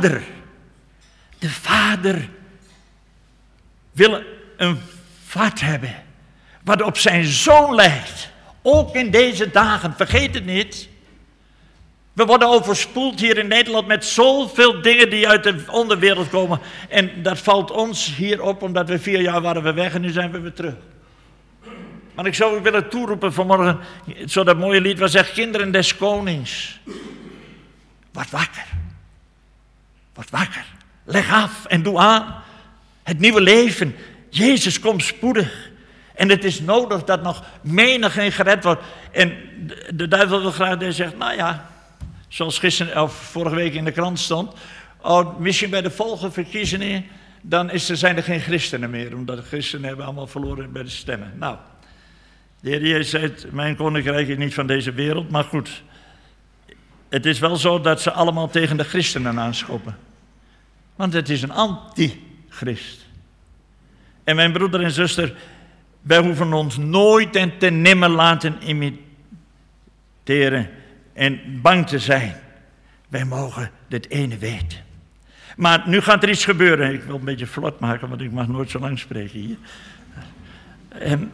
vader wil een vaart hebben wat op zijn zoon lijkt. Ook in deze dagen, vergeet het niet. We worden overspoeld hier in Nederland met zoveel dingen die uit de onderwereld komen. En dat valt ons hier op, omdat we 4 jaar waren we weg en nu zijn we weer terug. Maar ik zou u willen toeroepen vanmorgen, zo dat mooie lied wat zegt, kinderen des konings. Word wakker. Word wakker. Leg af en doe aan. Het nieuwe leven. Jezus komt spoedig. En het is nodig dat nog menigeen gered wordt. En de duivel wil graag zeggen, nou ja, zoals vorige week in de krant stond. Misschien bij de volgende verkiezingen, dan zijn er geen christenen meer. Omdat de christenen hebben allemaal verloren bij de stemmen. Nou, de Heer Jezus zei, mijn koninkrijk is niet van deze wereld. Maar goed, het is wel zo dat ze allemaal tegen de christenen aanschoppen. Want het is een antichrist. En mijn broeder en zuster, wij hoeven ons nooit en te nimmer laten imiteren en bang te zijn. Wij mogen dit ene weten. Maar nu gaat er iets gebeuren. Ik wil een beetje vlot maken, want ik mag nooit zo lang spreken hier. En,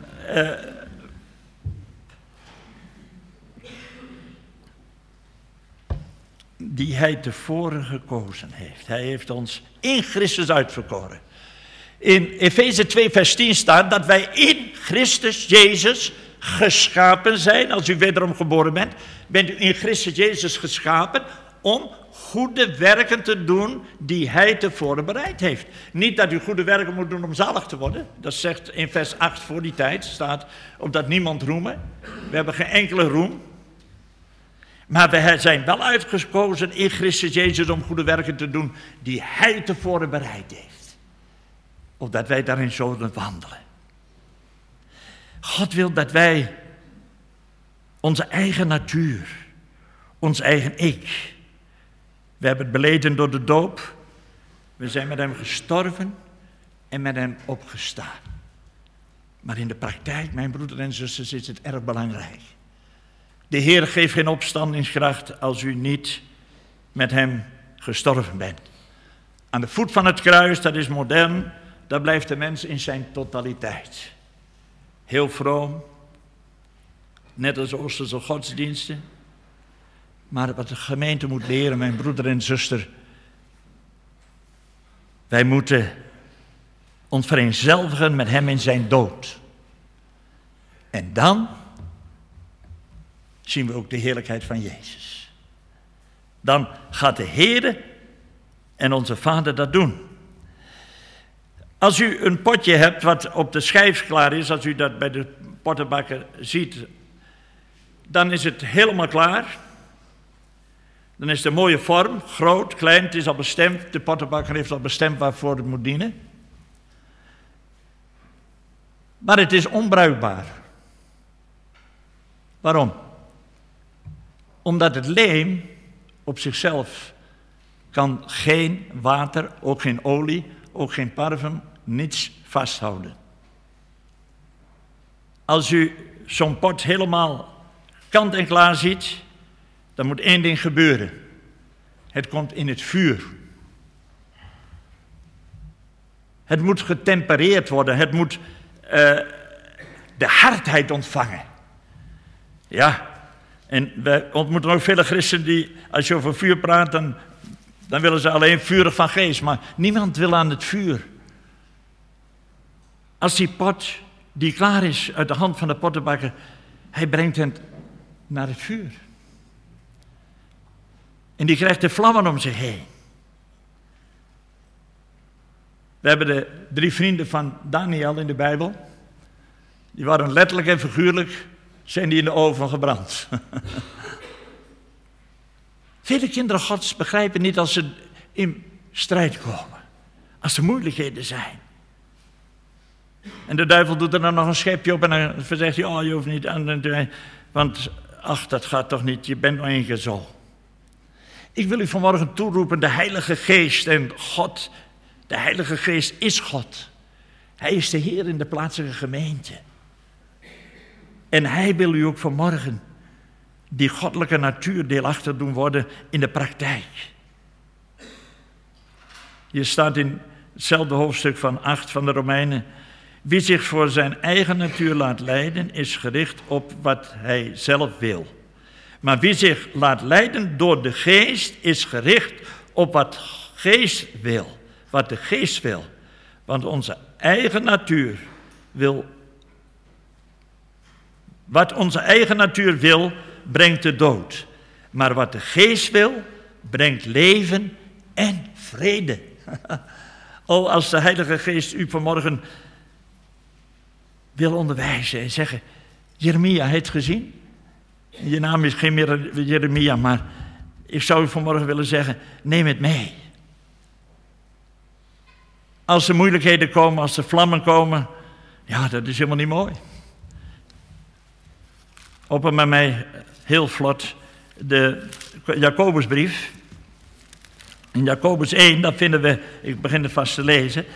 die hij tevoren gekozen heeft. Hij heeft ons in Christus uitverkoren. In Efeze 2 vers 10 staat dat wij in Christus Jezus geschapen zijn. Als u wederom geboren bent, bent u in Christus Jezus geschapen om goede werken te doen die hij tevoren bereid heeft. Niet dat u goede werken moet doen om zalig te worden. Dat zegt in vers 8 voor die tijd, staat, opdat niemand roemen. We hebben geen enkele roem. Maar we zijn wel uitgekozen in Christus Jezus om goede werken te doen die hij tevoren bereid heeft. Opdat wij daarin zullen wandelen. God wil dat wij onze eigen natuur, ons eigen ik. We hebben het beleden door de doop. We zijn met hem gestorven en met hem opgestaan. Maar in de praktijk, mijn broeders en zusters, is het erg belangrijk. De Heer geeft geen opstandingskracht als u niet met hem gestorven bent. Aan de voet van het kruis, dat is modern, daar blijft de mens in zijn totaliteit. Heel vroom, net als Oosterse godsdiensten. Maar wat de gemeente moet leren, mijn broeder en zuster, wij moeten ons vereenzelvigen met hem in zijn dood. En dan zien we ook de heerlijkheid van Jezus. Dan gaat de Heere en onze Vader dat doen. Als u een potje hebt wat op de schijf klaar is, als u dat bij de pottenbakker ziet, dan is het helemaal klaar. Dan is de mooie vorm, groot, klein, het is al bestemd. De pottenbakker heeft al bestemd waarvoor het moet dienen. Maar het is onbruikbaar. Waarom? Omdat het leem op zichzelf kan geen water, ook geen olie, ook geen parfum, niets vasthouden. Als u zo'n pot helemaal kant en klaar ziet, dan moet één ding gebeuren. Het komt in het vuur. Het moet getempereerd worden. Het moet de hardheid ontvangen. Ja, en we ontmoeten ook vele christenen die, als je over vuur praat, dan willen ze alleen vurig van geest. Maar niemand wil aan het vuur. Als die pot die klaar is uit de hand van de pottenbakker, hij brengt het naar het vuur. En die krijgt de vlammen om zich heen. We hebben de 3 vrienden van Daniel in de Bijbel. Die waren letterlijk en figuurlijk, zijn die in de oven gebrand. Vele kinderen Gods begrijpen niet als ze in strijd komen. Als er moeilijkheden zijn. En de duivel doet er dan nog een schepje op en dan zegt hij, oh, je hoeft niet aan te... Want, ach, dat gaat toch niet, je bent nog één keer zo. Ik wil u vanmorgen toeroepen, de Heilige Geest en God. De Heilige Geest is God. Hij is de Heer in de plaatselijke gemeente. En hij wil u ook vanmorgen die goddelijke natuur deelachtig doen worden in de praktijk. Hier staat in hetzelfde hoofdstuk van 8 van de Romeinen: wie zich voor zijn eigen natuur laat leiden, is gericht op wat hij zelf wil. Maar wie zich laat leiden door de geest, is gericht op wat geest wil. Wat de geest wil. Want onze eigen natuur wil. Wat onze eigen natuur wil, brengt de dood. Maar wat de geest wil, brengt leven en vrede. Oh, als de Heilige Geest u vanmorgen wil onderwijzen en zeggen: Jeremia, heeft gezien? Je naam is geen meer Jeremia, maar ik zou u vanmorgen willen zeggen: neem het mee. Als er moeilijkheden komen, als er vlammen komen, ja, dat is helemaal niet mooi. Open met mij heel vlot de Jacobusbrief. In Jacobus 1, dat vinden we, ik begin het vast te lezen.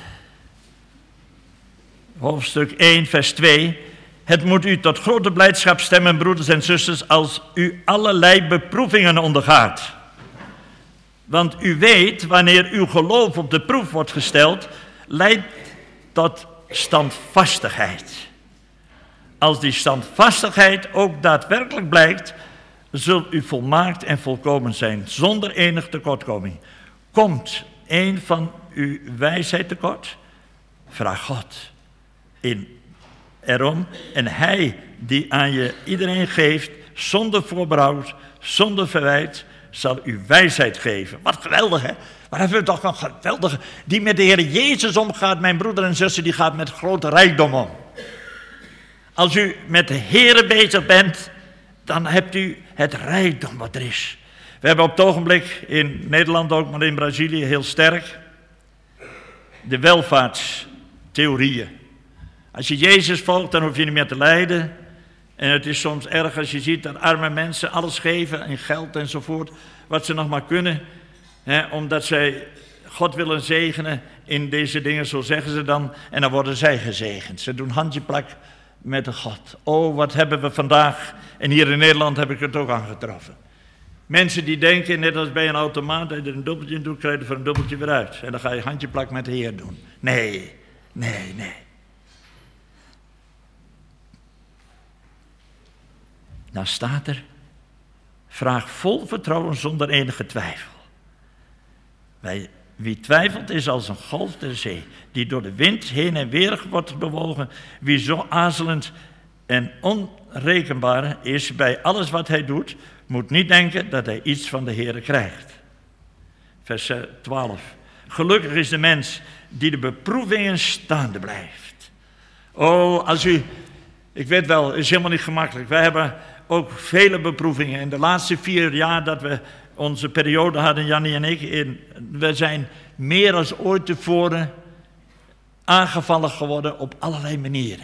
Hoofdstuk 1, vers 2. Het moet u tot grote blijdschap stemmen, broeders en zusters, als u allerlei beproevingen ondergaat. Want u weet, wanneer uw geloof op de proef wordt gesteld, leidt tot standvastigheid. Als die standvastigheid ook daadwerkelijk blijkt, zult u volmaakt en volkomen zijn, zonder enig tekortkoming. Komt een van uw wijsheid tekort? Vraag God erom, en hij die aan je iedereen geeft, zonder voorbehoud, zonder verwijt, zal u wijsheid geven. Wat geweldig, hè? Maar hebben we toch een geweldige... Die met de Heer Jezus omgaat, mijn broeder en zussen, die gaat met grote rijkdom om. Als u met de Heer bezig bent, dan hebt u het rijkdom wat er is. We hebben op het ogenblik in Nederland ook, maar in Brazilië heel sterk, de welvaartstheorieën. Als je Jezus volgt, dan hoef je niet meer te lijden. En het is soms erg als je ziet dat arme mensen alles geven in geld enzovoort, wat ze nog maar kunnen, omdat zij God willen zegenen in deze dingen, zo zeggen ze dan, en dan worden zij gezegend. Ze doen handjeplak met de God. Oh, wat hebben we vandaag, en hier in Nederland heb ik het ook aangetroffen. Mensen die denken, net als bij een automaat, dat je er een dubbeltje in doet, krijg je er voor een dubbeltje weer uit. En dan ga je handjeplak met de Heer doen. Nee. Dan staat er, vraag vol vertrouwen zonder enige twijfel. Wie twijfelt is als een golf der zee, die door de wind heen en weer wordt bewogen. Wie zo aarzelend en onrekenbaar is bij alles wat hij doet, moet niet denken dat hij iets van de Heere krijgt. Vers 12. Gelukkig is de mens die de beproevingen staande blijft. Oh, als u... Ik weet wel, het is helemaal niet gemakkelijk. Wij hebben ook vele beproevingen. In de laatste 4 jaar dat we onze periode hadden, Jannie en ik, we zijn meer dan ooit tevoren aangevallen geworden op allerlei manieren.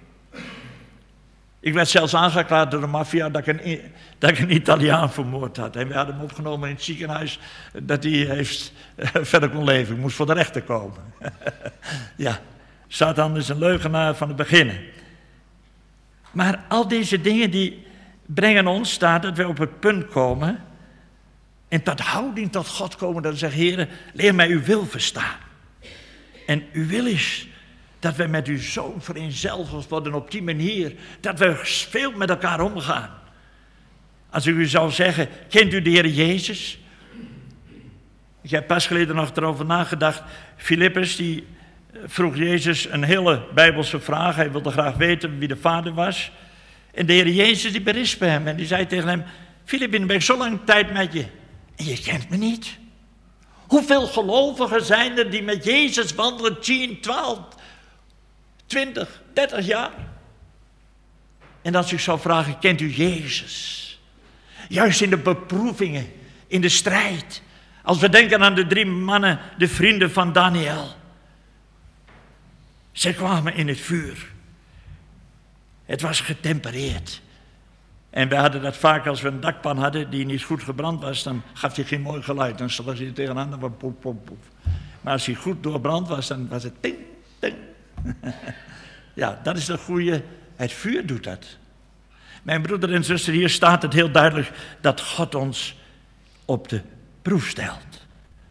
Ik werd zelfs aangeklaagd door de maffia dat ik een Italiaan vermoord had. En we hadden hem opgenomen in het ziekenhuis dat hij verder kon leven. Ik moest voor de rechter komen. Ja, Satan is een leugenaar van het begin. Maar al deze dingen die brengen ons, staat dat we op het punt komen en tot houding tot God komen, dat we zeggen, Heere, leer mij uw wil verstaan. En uw wil is dat we met uw Zoon vereenzelvigd worden op die manier, dat we veel met elkaar omgaan. Als ik u zou zeggen, kent u de Heer Jezus? Ik heb pas geleden nog erover nagedacht. Filippus die vroeg Jezus een hele Bijbelse vraag. Hij wilde graag weten wie de Vader was. En de Heer Jezus die berispte hem en die zei tegen hem, Filippus, ben ik zo lang tijd met je en je kent me niet. Hoeveel gelovigen zijn er die met Jezus wandelen 10, 12, 20, 30 jaar? En als ik zou vragen, kent u Jezus? Juist in de beproevingen, in de strijd. Als we denken aan de 3 mannen, de vrienden van Daniel. Zij kwamen in het vuur. Het was getempereerd. En we hadden dat vaak als we een dakpan hadden die niet goed gebrand was, dan gaf hij geen mooi geluid. Dan sloeg hij tegenaan, dan was poef, poef, poef. Maar als hij goed doorbrand was, dan was het ting, ting. Ja, dat is het goede. Het vuur doet dat. Mijn broeder en zuster, hier staat het heel duidelijk dat God ons op de proef stelt.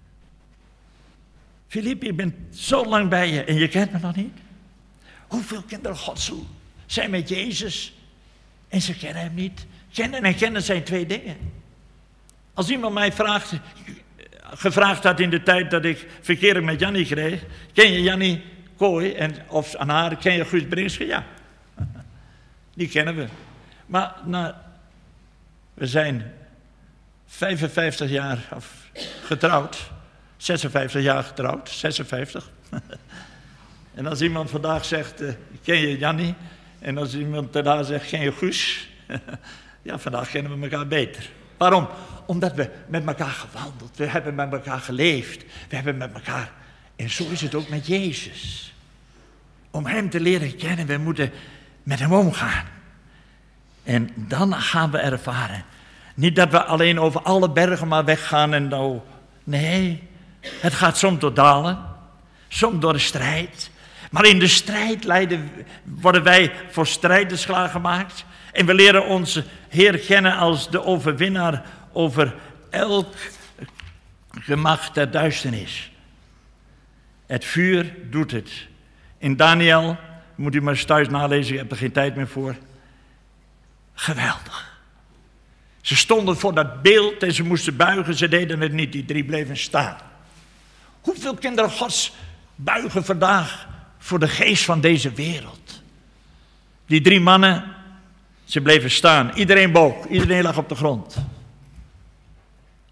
Filip, je bent zo lang bij je en je kent me nog niet. Hoeveel kinderen Gods zijn met Jezus en ze kennen hem niet. Kennen en kennen zijn 2 dingen. Als iemand mij gevraagd had in de tijd dat ik verkering met Jannie kreeg, ken je Jannie Kooi of aan haar, ken je Guus Brinkske? Ja, die kennen we. Maar we zijn 55 jaar getrouwd, 56 jaar getrouwd, 56. En als iemand vandaag zegt, ken je Jannie? En als iemand daarna zegt, ken je Guus? Ja, vandaag kennen we elkaar beter. Waarom? Omdat we met elkaar gewandeld, we hebben met elkaar geleefd, we hebben met elkaar... En zo is het ook met Jezus. Om hem te leren kennen, we moeten met hem omgaan. En dan gaan we ervaren. Niet dat we alleen over alle bergen maar weggaan en nou... Nee, het gaat soms door dalen, soms door de strijd. Maar in de strijd worden wij voor strijders klaargemaakt. En we leren onze Heer kennen als de overwinnaar over elk gemacht der duisternis. Het vuur doet het. In Daniel, moet u maar eens thuis nalezen, ik heb er geen tijd meer voor. Geweldig. Ze stonden voor dat beeld en ze moesten buigen, ze deden het niet, die 3 bleven staan. Hoeveel kinderen Gods buigen vandaag voor de geest van deze wereld? Die 3 mannen, ze bleven staan. Iedereen boog, iedereen lag op de grond.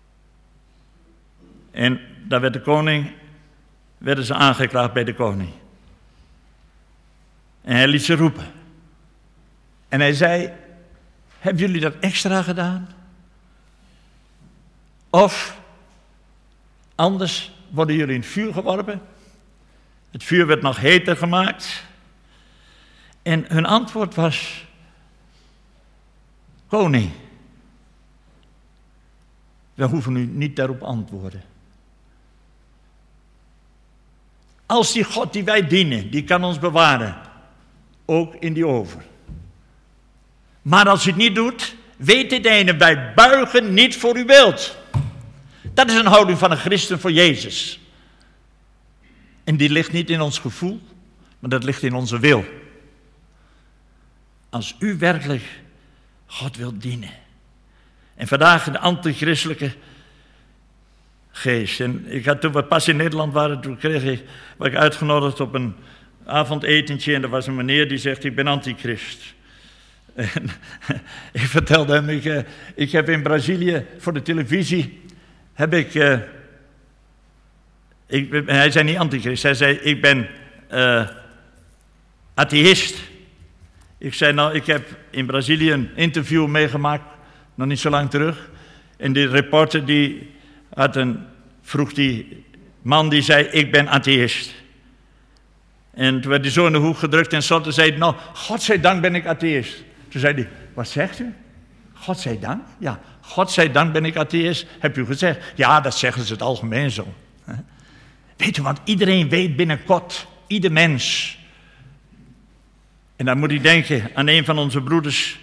En daar werden ze aangeklaagd bij de koning. En hij liet ze roepen. En hij zei, hebben jullie dat extra gedaan? Of anders worden jullie in het vuur geworpen? Het vuur werd nog heter gemaakt. En hun antwoord was, koning, we hoeven u niet daarop antwoorden. Als die God die wij dienen, die kan ons bewaren, ook in die oven. Maar als u het niet doet, weet dit ene, wij buigen niet voor uw beeld. Dat is een houding van een christen voor Jezus. En die ligt niet in ons gevoel, maar dat ligt in onze wil. Als u werkelijk God wilt dienen. En vandaag de antichristelijke geest. En toen we pas in Nederland waren, toen werd ik uitgenodigd op een avondetentje. En er was een meneer die zegt, ik ben antichrist. En ik vertelde hem, ik heb in Brazilië voor de televisie, hij zei niet antichrist, hij zei, ik ben atheïst. Ik zei, nou, ik heb in Brazilië een interview meegemaakt, nog niet zo lang terug. En die reporter vroeg die man, die zei, ik ben atheïst. En toen werd hij zo in de hoek gedrukt en Sotte zei, nou, godzijdank ben ik atheïst. Toen zei hij, wat zegt u? Godzijdank? Ja, godzijdank ben ik atheïst, heb u gezegd. Ja, dat zeggen ze het algemeen zo. Weet u, want iedereen weet binnenkort, ieder mens. En dan moet ik denken aan een van onze broeders,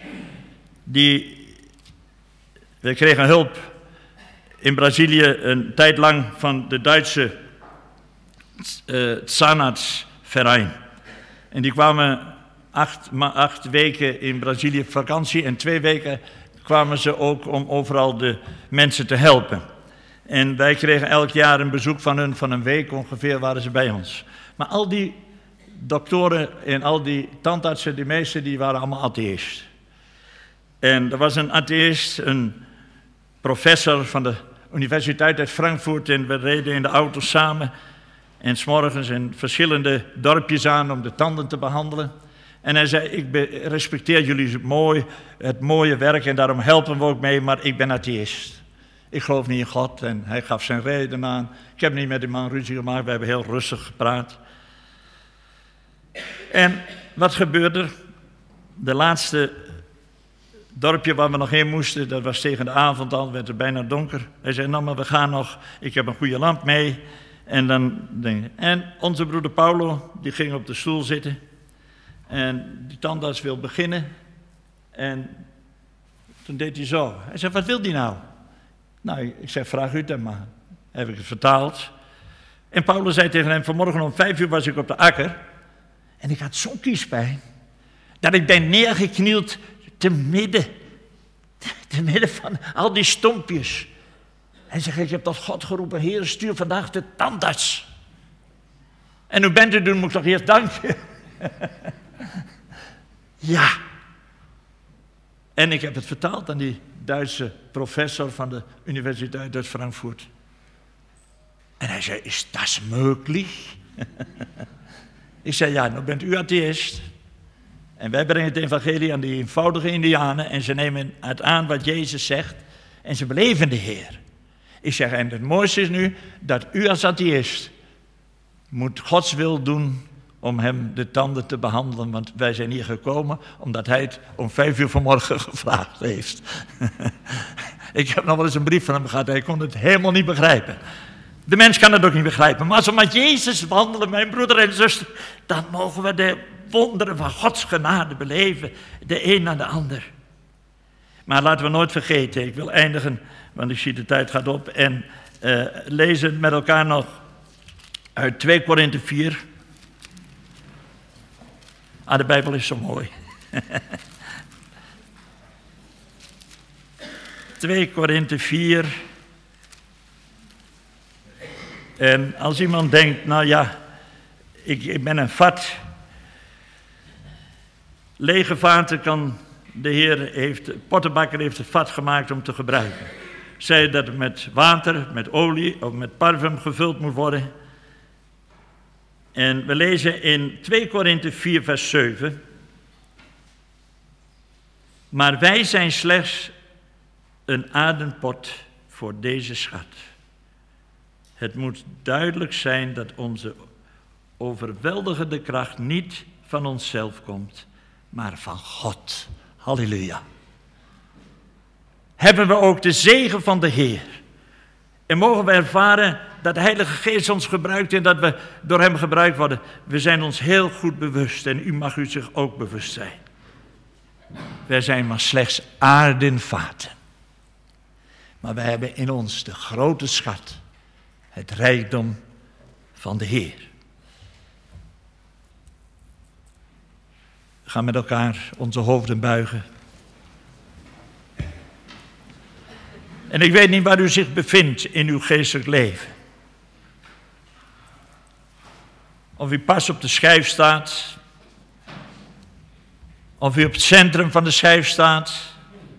we kregen hulp in Brazilië een tijd lang van de Duitse Zahnarztverein. En die kwamen 8 weken in Brazilië op vakantie en 2 weken kwamen ze ook om overal de mensen te helpen. En wij kregen elk jaar een bezoek van hun, van een week ongeveer waren ze bij ons. Maar al die doktoren en al die tandartsen, die meesten, die waren allemaal atheïst. En er was een atheïst, een professor van de Universiteit uit Frankfurt en we reden in de auto samen en 's morgens in verschillende dorpjes aan om de tanden te behandelen. En hij zei, ik respecteer jullie het mooie werk en daarom helpen we ook mee, maar ik ben atheïst. Ik geloof niet in God en hij gaf zijn reden aan. Ik heb niet met die man ruzie gemaakt, we hebben heel rustig gepraat. En wat gebeurde er? De laatste dorpje waar we nog heen moesten, dat was tegen de avond al, werd het bijna donker. Hij zei, nou maar we gaan nog, ik heb een goede lamp mee. En onze broeder Paulo, die ging op de stoel zitten. En die tandarts wil beginnen. En toen deed hij zo. Hij zei, wat wil die nou? Nou, ik zei, vraag u het dan maar. Heb ik het vertaald. En Paulo zei tegen hem, vanmorgen om 5 uur was ik op de akker. En ik had zo'n kiespijn, dat ik ben neergeknield te midden van al die stompjes. Hij zegt, ik heb tot God geroepen, Heer, stuur vandaag de tandarts. En hoe bent u doen, moet ik toch eerst danken. Ja. En ik heb het vertaald aan die Duitse professor van de Universiteit uit Frankfurt. En hij zei, is dat mogelijk? Ik zei, ja, nou bent u atheïst. En wij brengen het evangelie aan die eenvoudige Indianen en ze nemen het aan wat Jezus zegt en ze beleven de Heer. Ik zeg, en het mooiste is nu dat u als atheïst moet Gods wil doen om hem de tanden te behandelen, want wij zijn hier gekomen omdat hij het om 5 uur vanmorgen gevraagd heeft. Ik heb nog wel eens een brief van hem gehad, hij kon het helemaal niet begrijpen. De mens kan het ook niet begrijpen, maar als we met Jezus wandelen, mijn broeder en zuster, dan mogen we de wonderen van Gods genade beleven, de een na de ander. Maar laten we nooit vergeten, ik wil eindigen, want ik zie de tijd gaat op, en lezen met elkaar nog uit 2 Korinthe 4. De Bijbel is zo mooi. 2 Korinthe 4. En als iemand denkt, nou ja, ik ben een vat. Lege vaten kan de Heer pottenbakker heeft het vat gemaakt om te gebruiken. zei dat het met water, met olie of met parfum gevuld moet worden. En we lezen in 2 Korinthe 4 vers 7. Maar wij zijn slechts een adempot voor deze schat. Het moet duidelijk zijn dat onze overweldigende kracht niet van onszelf komt, maar van God. Halleluja. Hebben we ook de zegen van de Heer. En mogen we ervaren dat de Heilige Geest ons gebruikt en dat we door Hem gebruikt worden. We zijn ons heel goed bewust en u mag u zich ook bewust zijn. Wij zijn maar slechts aardenvaten. Maar wij hebben in ons de grote schat, het rijkdom van de Heer. We gaan met elkaar onze hoofden buigen. En ik weet niet waar u zich bevindt in uw geestelijk leven. Of u pas op de schijf staat. Of u op het centrum van de schijf staat.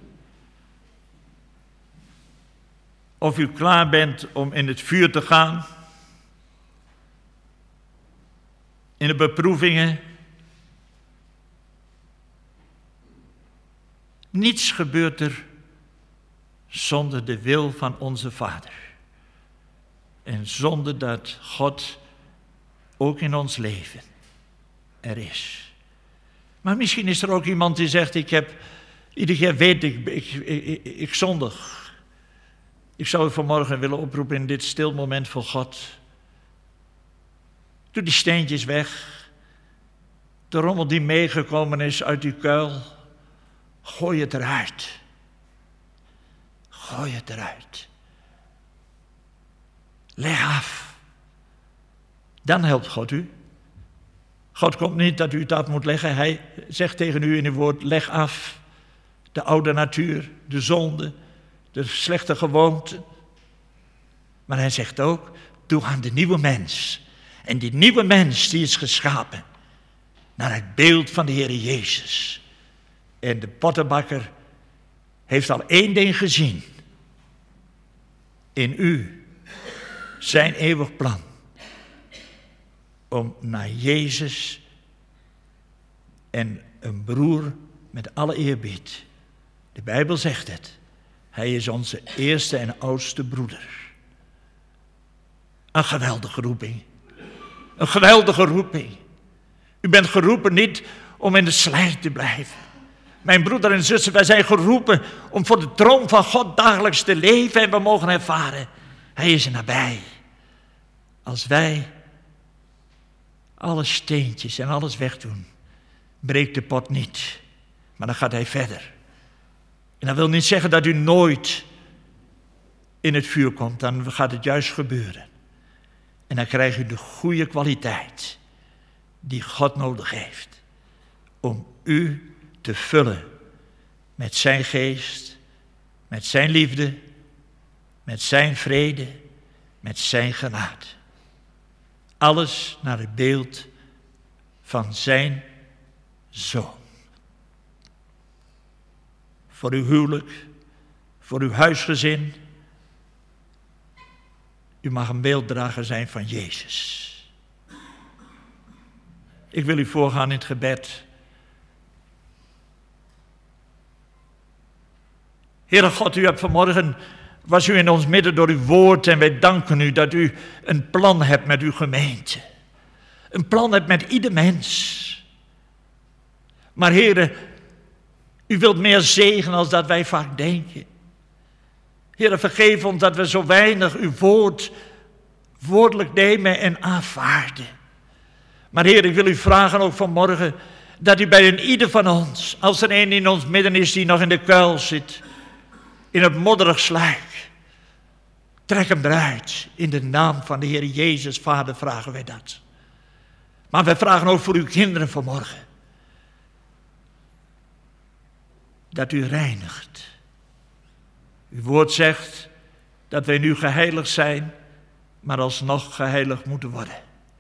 Of u klaar bent om in het vuur te gaan. In de beproevingen. Niets gebeurt er zonder de wil van onze Vader. En zonder dat God ook in ons leven er is. Maar misschien is er ook iemand die zegt, iedere keer weet ik zondig. Ik zou u vanmorgen willen oproepen in dit stil moment voor God. Doe die steentjes weg. De rommel die meegekomen is uit uw kuil. Gooi het eruit. Gooi het eruit. Leg af. Dan helpt God u. God komt niet dat u het af moet leggen. Hij zegt tegen u in uw woord, leg af. De oude natuur, de zonde, de slechte gewoonten. Maar hij zegt ook, doe aan de nieuwe mens. En die nieuwe mens die is geschapen naar het beeld van de Heer Jezus. En de pottenbakker heeft al één ding gezien. In u, zijn eeuwig plan. Om naar Jezus en een broer met alle eerbied. De Bijbel zegt het. Hij is onze eerste en oudste broeder. Een geweldige roeping. Een geweldige roeping. U bent geroepen niet om in de slijk te blijven. Mijn broeder en zussen, wij zijn geroepen om voor de troon van God dagelijks te leven en we mogen ervaren. Hij is er nabij. Als wij alle steentjes en alles wegdoen, breekt de pot niet. Maar dan gaat hij verder. En dat wil niet zeggen dat u nooit in het vuur komt. Dan gaat het juist gebeuren. En dan krijgt u de goede kwaliteit die God nodig heeft. Om u te vullen met zijn geest, met zijn liefde, met zijn vrede, met zijn genade. Alles naar het beeld van zijn Zoon. Voor uw huwelijk, voor uw huisgezin. U mag een beelddrager zijn van Jezus. Ik wil u voorgaan in het gebed. Heere God, u hebt vanmorgen, was u in ons midden door uw woord en wij danken u dat u een plan hebt met uw gemeente. Een plan hebt met ieder mens. Maar Heere, u wilt meer zegen als dat wij vaak denken. Heere, vergeef ons dat we zo weinig uw woord woordelijk nemen en aanvaarden. Maar Heer, ik wil u vragen ook vanmorgen dat u bij een ieder van ons, als er een in ons midden is die nog in de kuil zit, in het modderig slijk, trek hem eruit. In de naam van de Heer Jezus, Vader, vragen wij dat. Maar wij vragen ook voor uw kinderen vanmorgen. Dat u reinigt. Uw woord zegt dat wij nu geheiligd zijn, maar alsnog geheiligd moeten worden.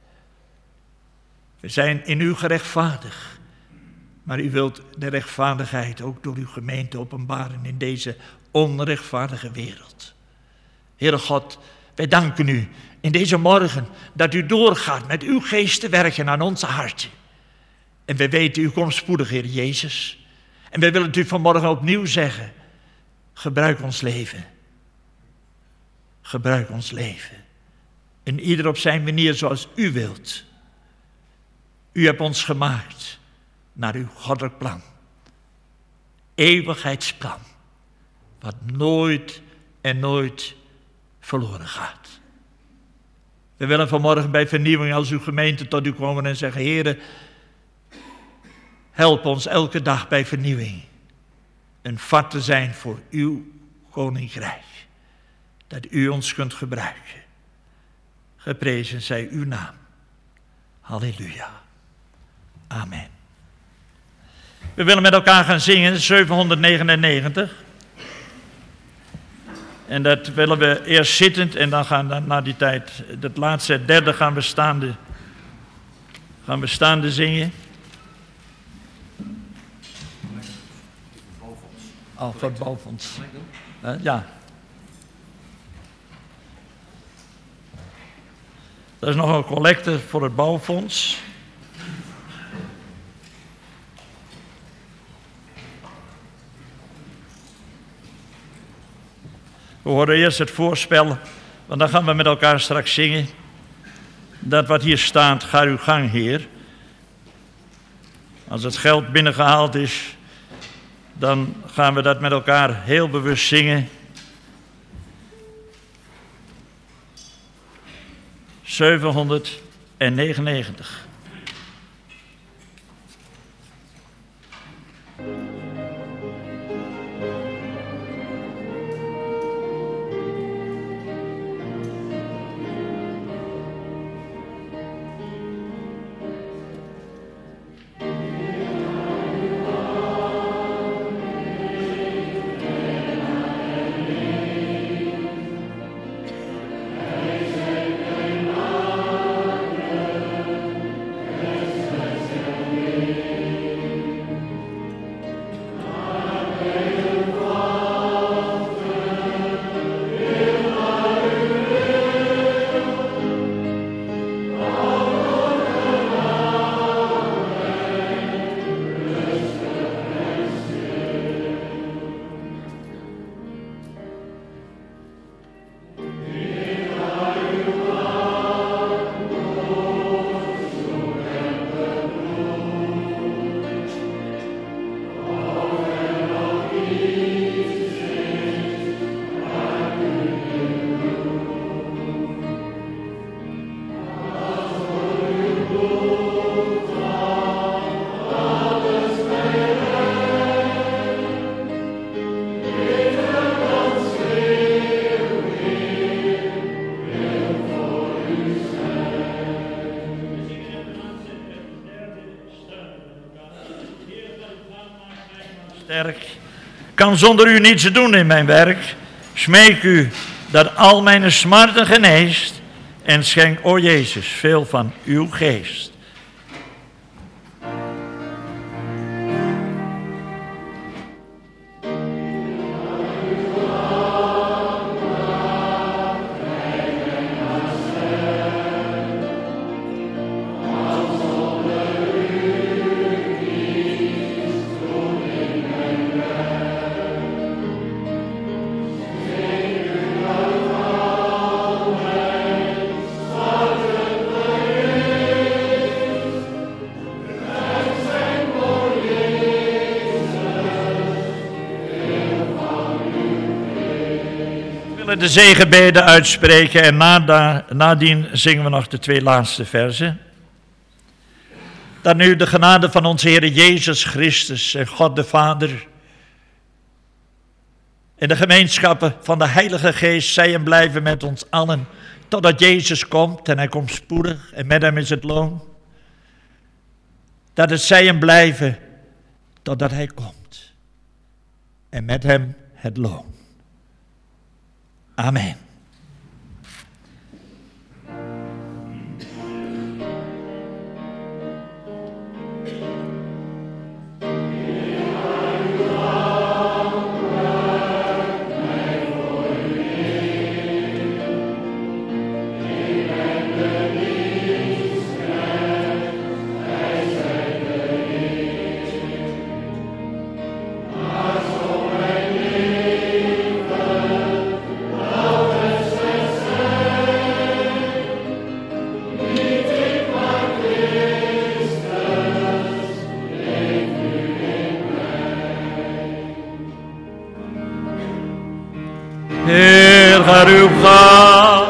We zijn in u gerechtvaardigd. Maar u wilt de rechtvaardigheid ook door uw gemeente openbaren in deze onrechtvaardige wereld. Heere God, wij danken u in deze morgen dat u doorgaat met uw geest te werken aan onze harten. En wij weten, u komt spoedig, Heer Jezus. En wij willen het u vanmorgen opnieuw zeggen. Gebruik ons leven. Gebruik ons leven. En ieder op zijn manier zoals u wilt. U hebt ons gemaakt naar uw goddelijk plan. Eeuwigheidsplan. Wat nooit en nooit verloren gaat. We willen vanmorgen bij vernieuwing als uw gemeente tot u komen en zeggen, Heere, help ons elke dag bij vernieuwing een vat te zijn voor uw koninkrijk. Dat u ons kunt gebruiken. Geprezen zij uw naam. Halleluja. Amen. We willen met elkaar gaan zingen, 799. En dat willen we eerst zittend en dan gaan we na die tijd, het laatste, het derde, gaan we staande zingen. Oh, voor het bouwfonds. Ja. Er is nog een collecte voor het bouwfonds. We horen eerst het voorspel, want dan gaan we met elkaar straks zingen. Dat wat hier staat, ga uw gang, Heer. Als het geld binnengehaald is, dan gaan we dat met elkaar heel bewust zingen. 799. Kan zonder u niets doen in mijn werk. Smeek u dat al mijn smarten geneest. En schenk, o Jezus, veel van uw geest. De zegenbeden uitspreken en nadien zingen we nog de 2 laatste verzen. Dat nu de genade van onze Heer Jezus Christus en God de Vader en de gemeenschappen van de Heilige Geest zij en blijven met ons allen totdat Jezus komt en hij komt spoedig en met hem is het loon. Dat het zij en blijven totdat hij komt en met hem het loon. Amen. Ga uw gang.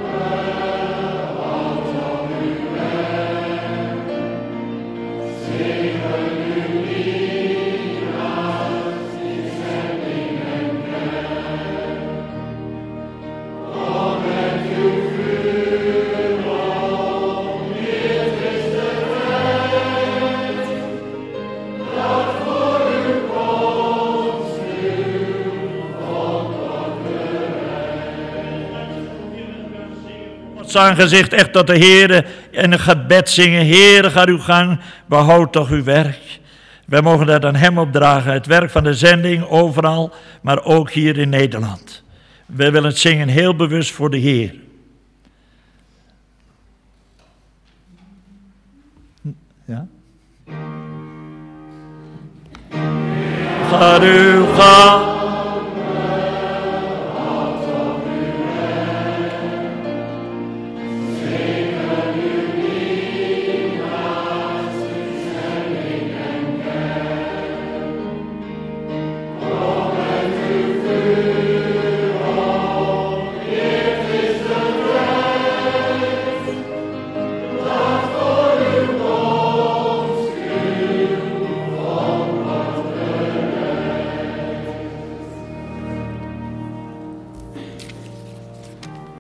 Aangezicht echt tot de Heere en een gebed zingen. Heere, ga uw gang, behoud toch uw werk. Wij mogen dat aan hem opdragen, het werk van de zending overal, maar ook hier in Nederland. Wij willen het zingen heel bewust voor de Heer. Ja? Ga uw gang.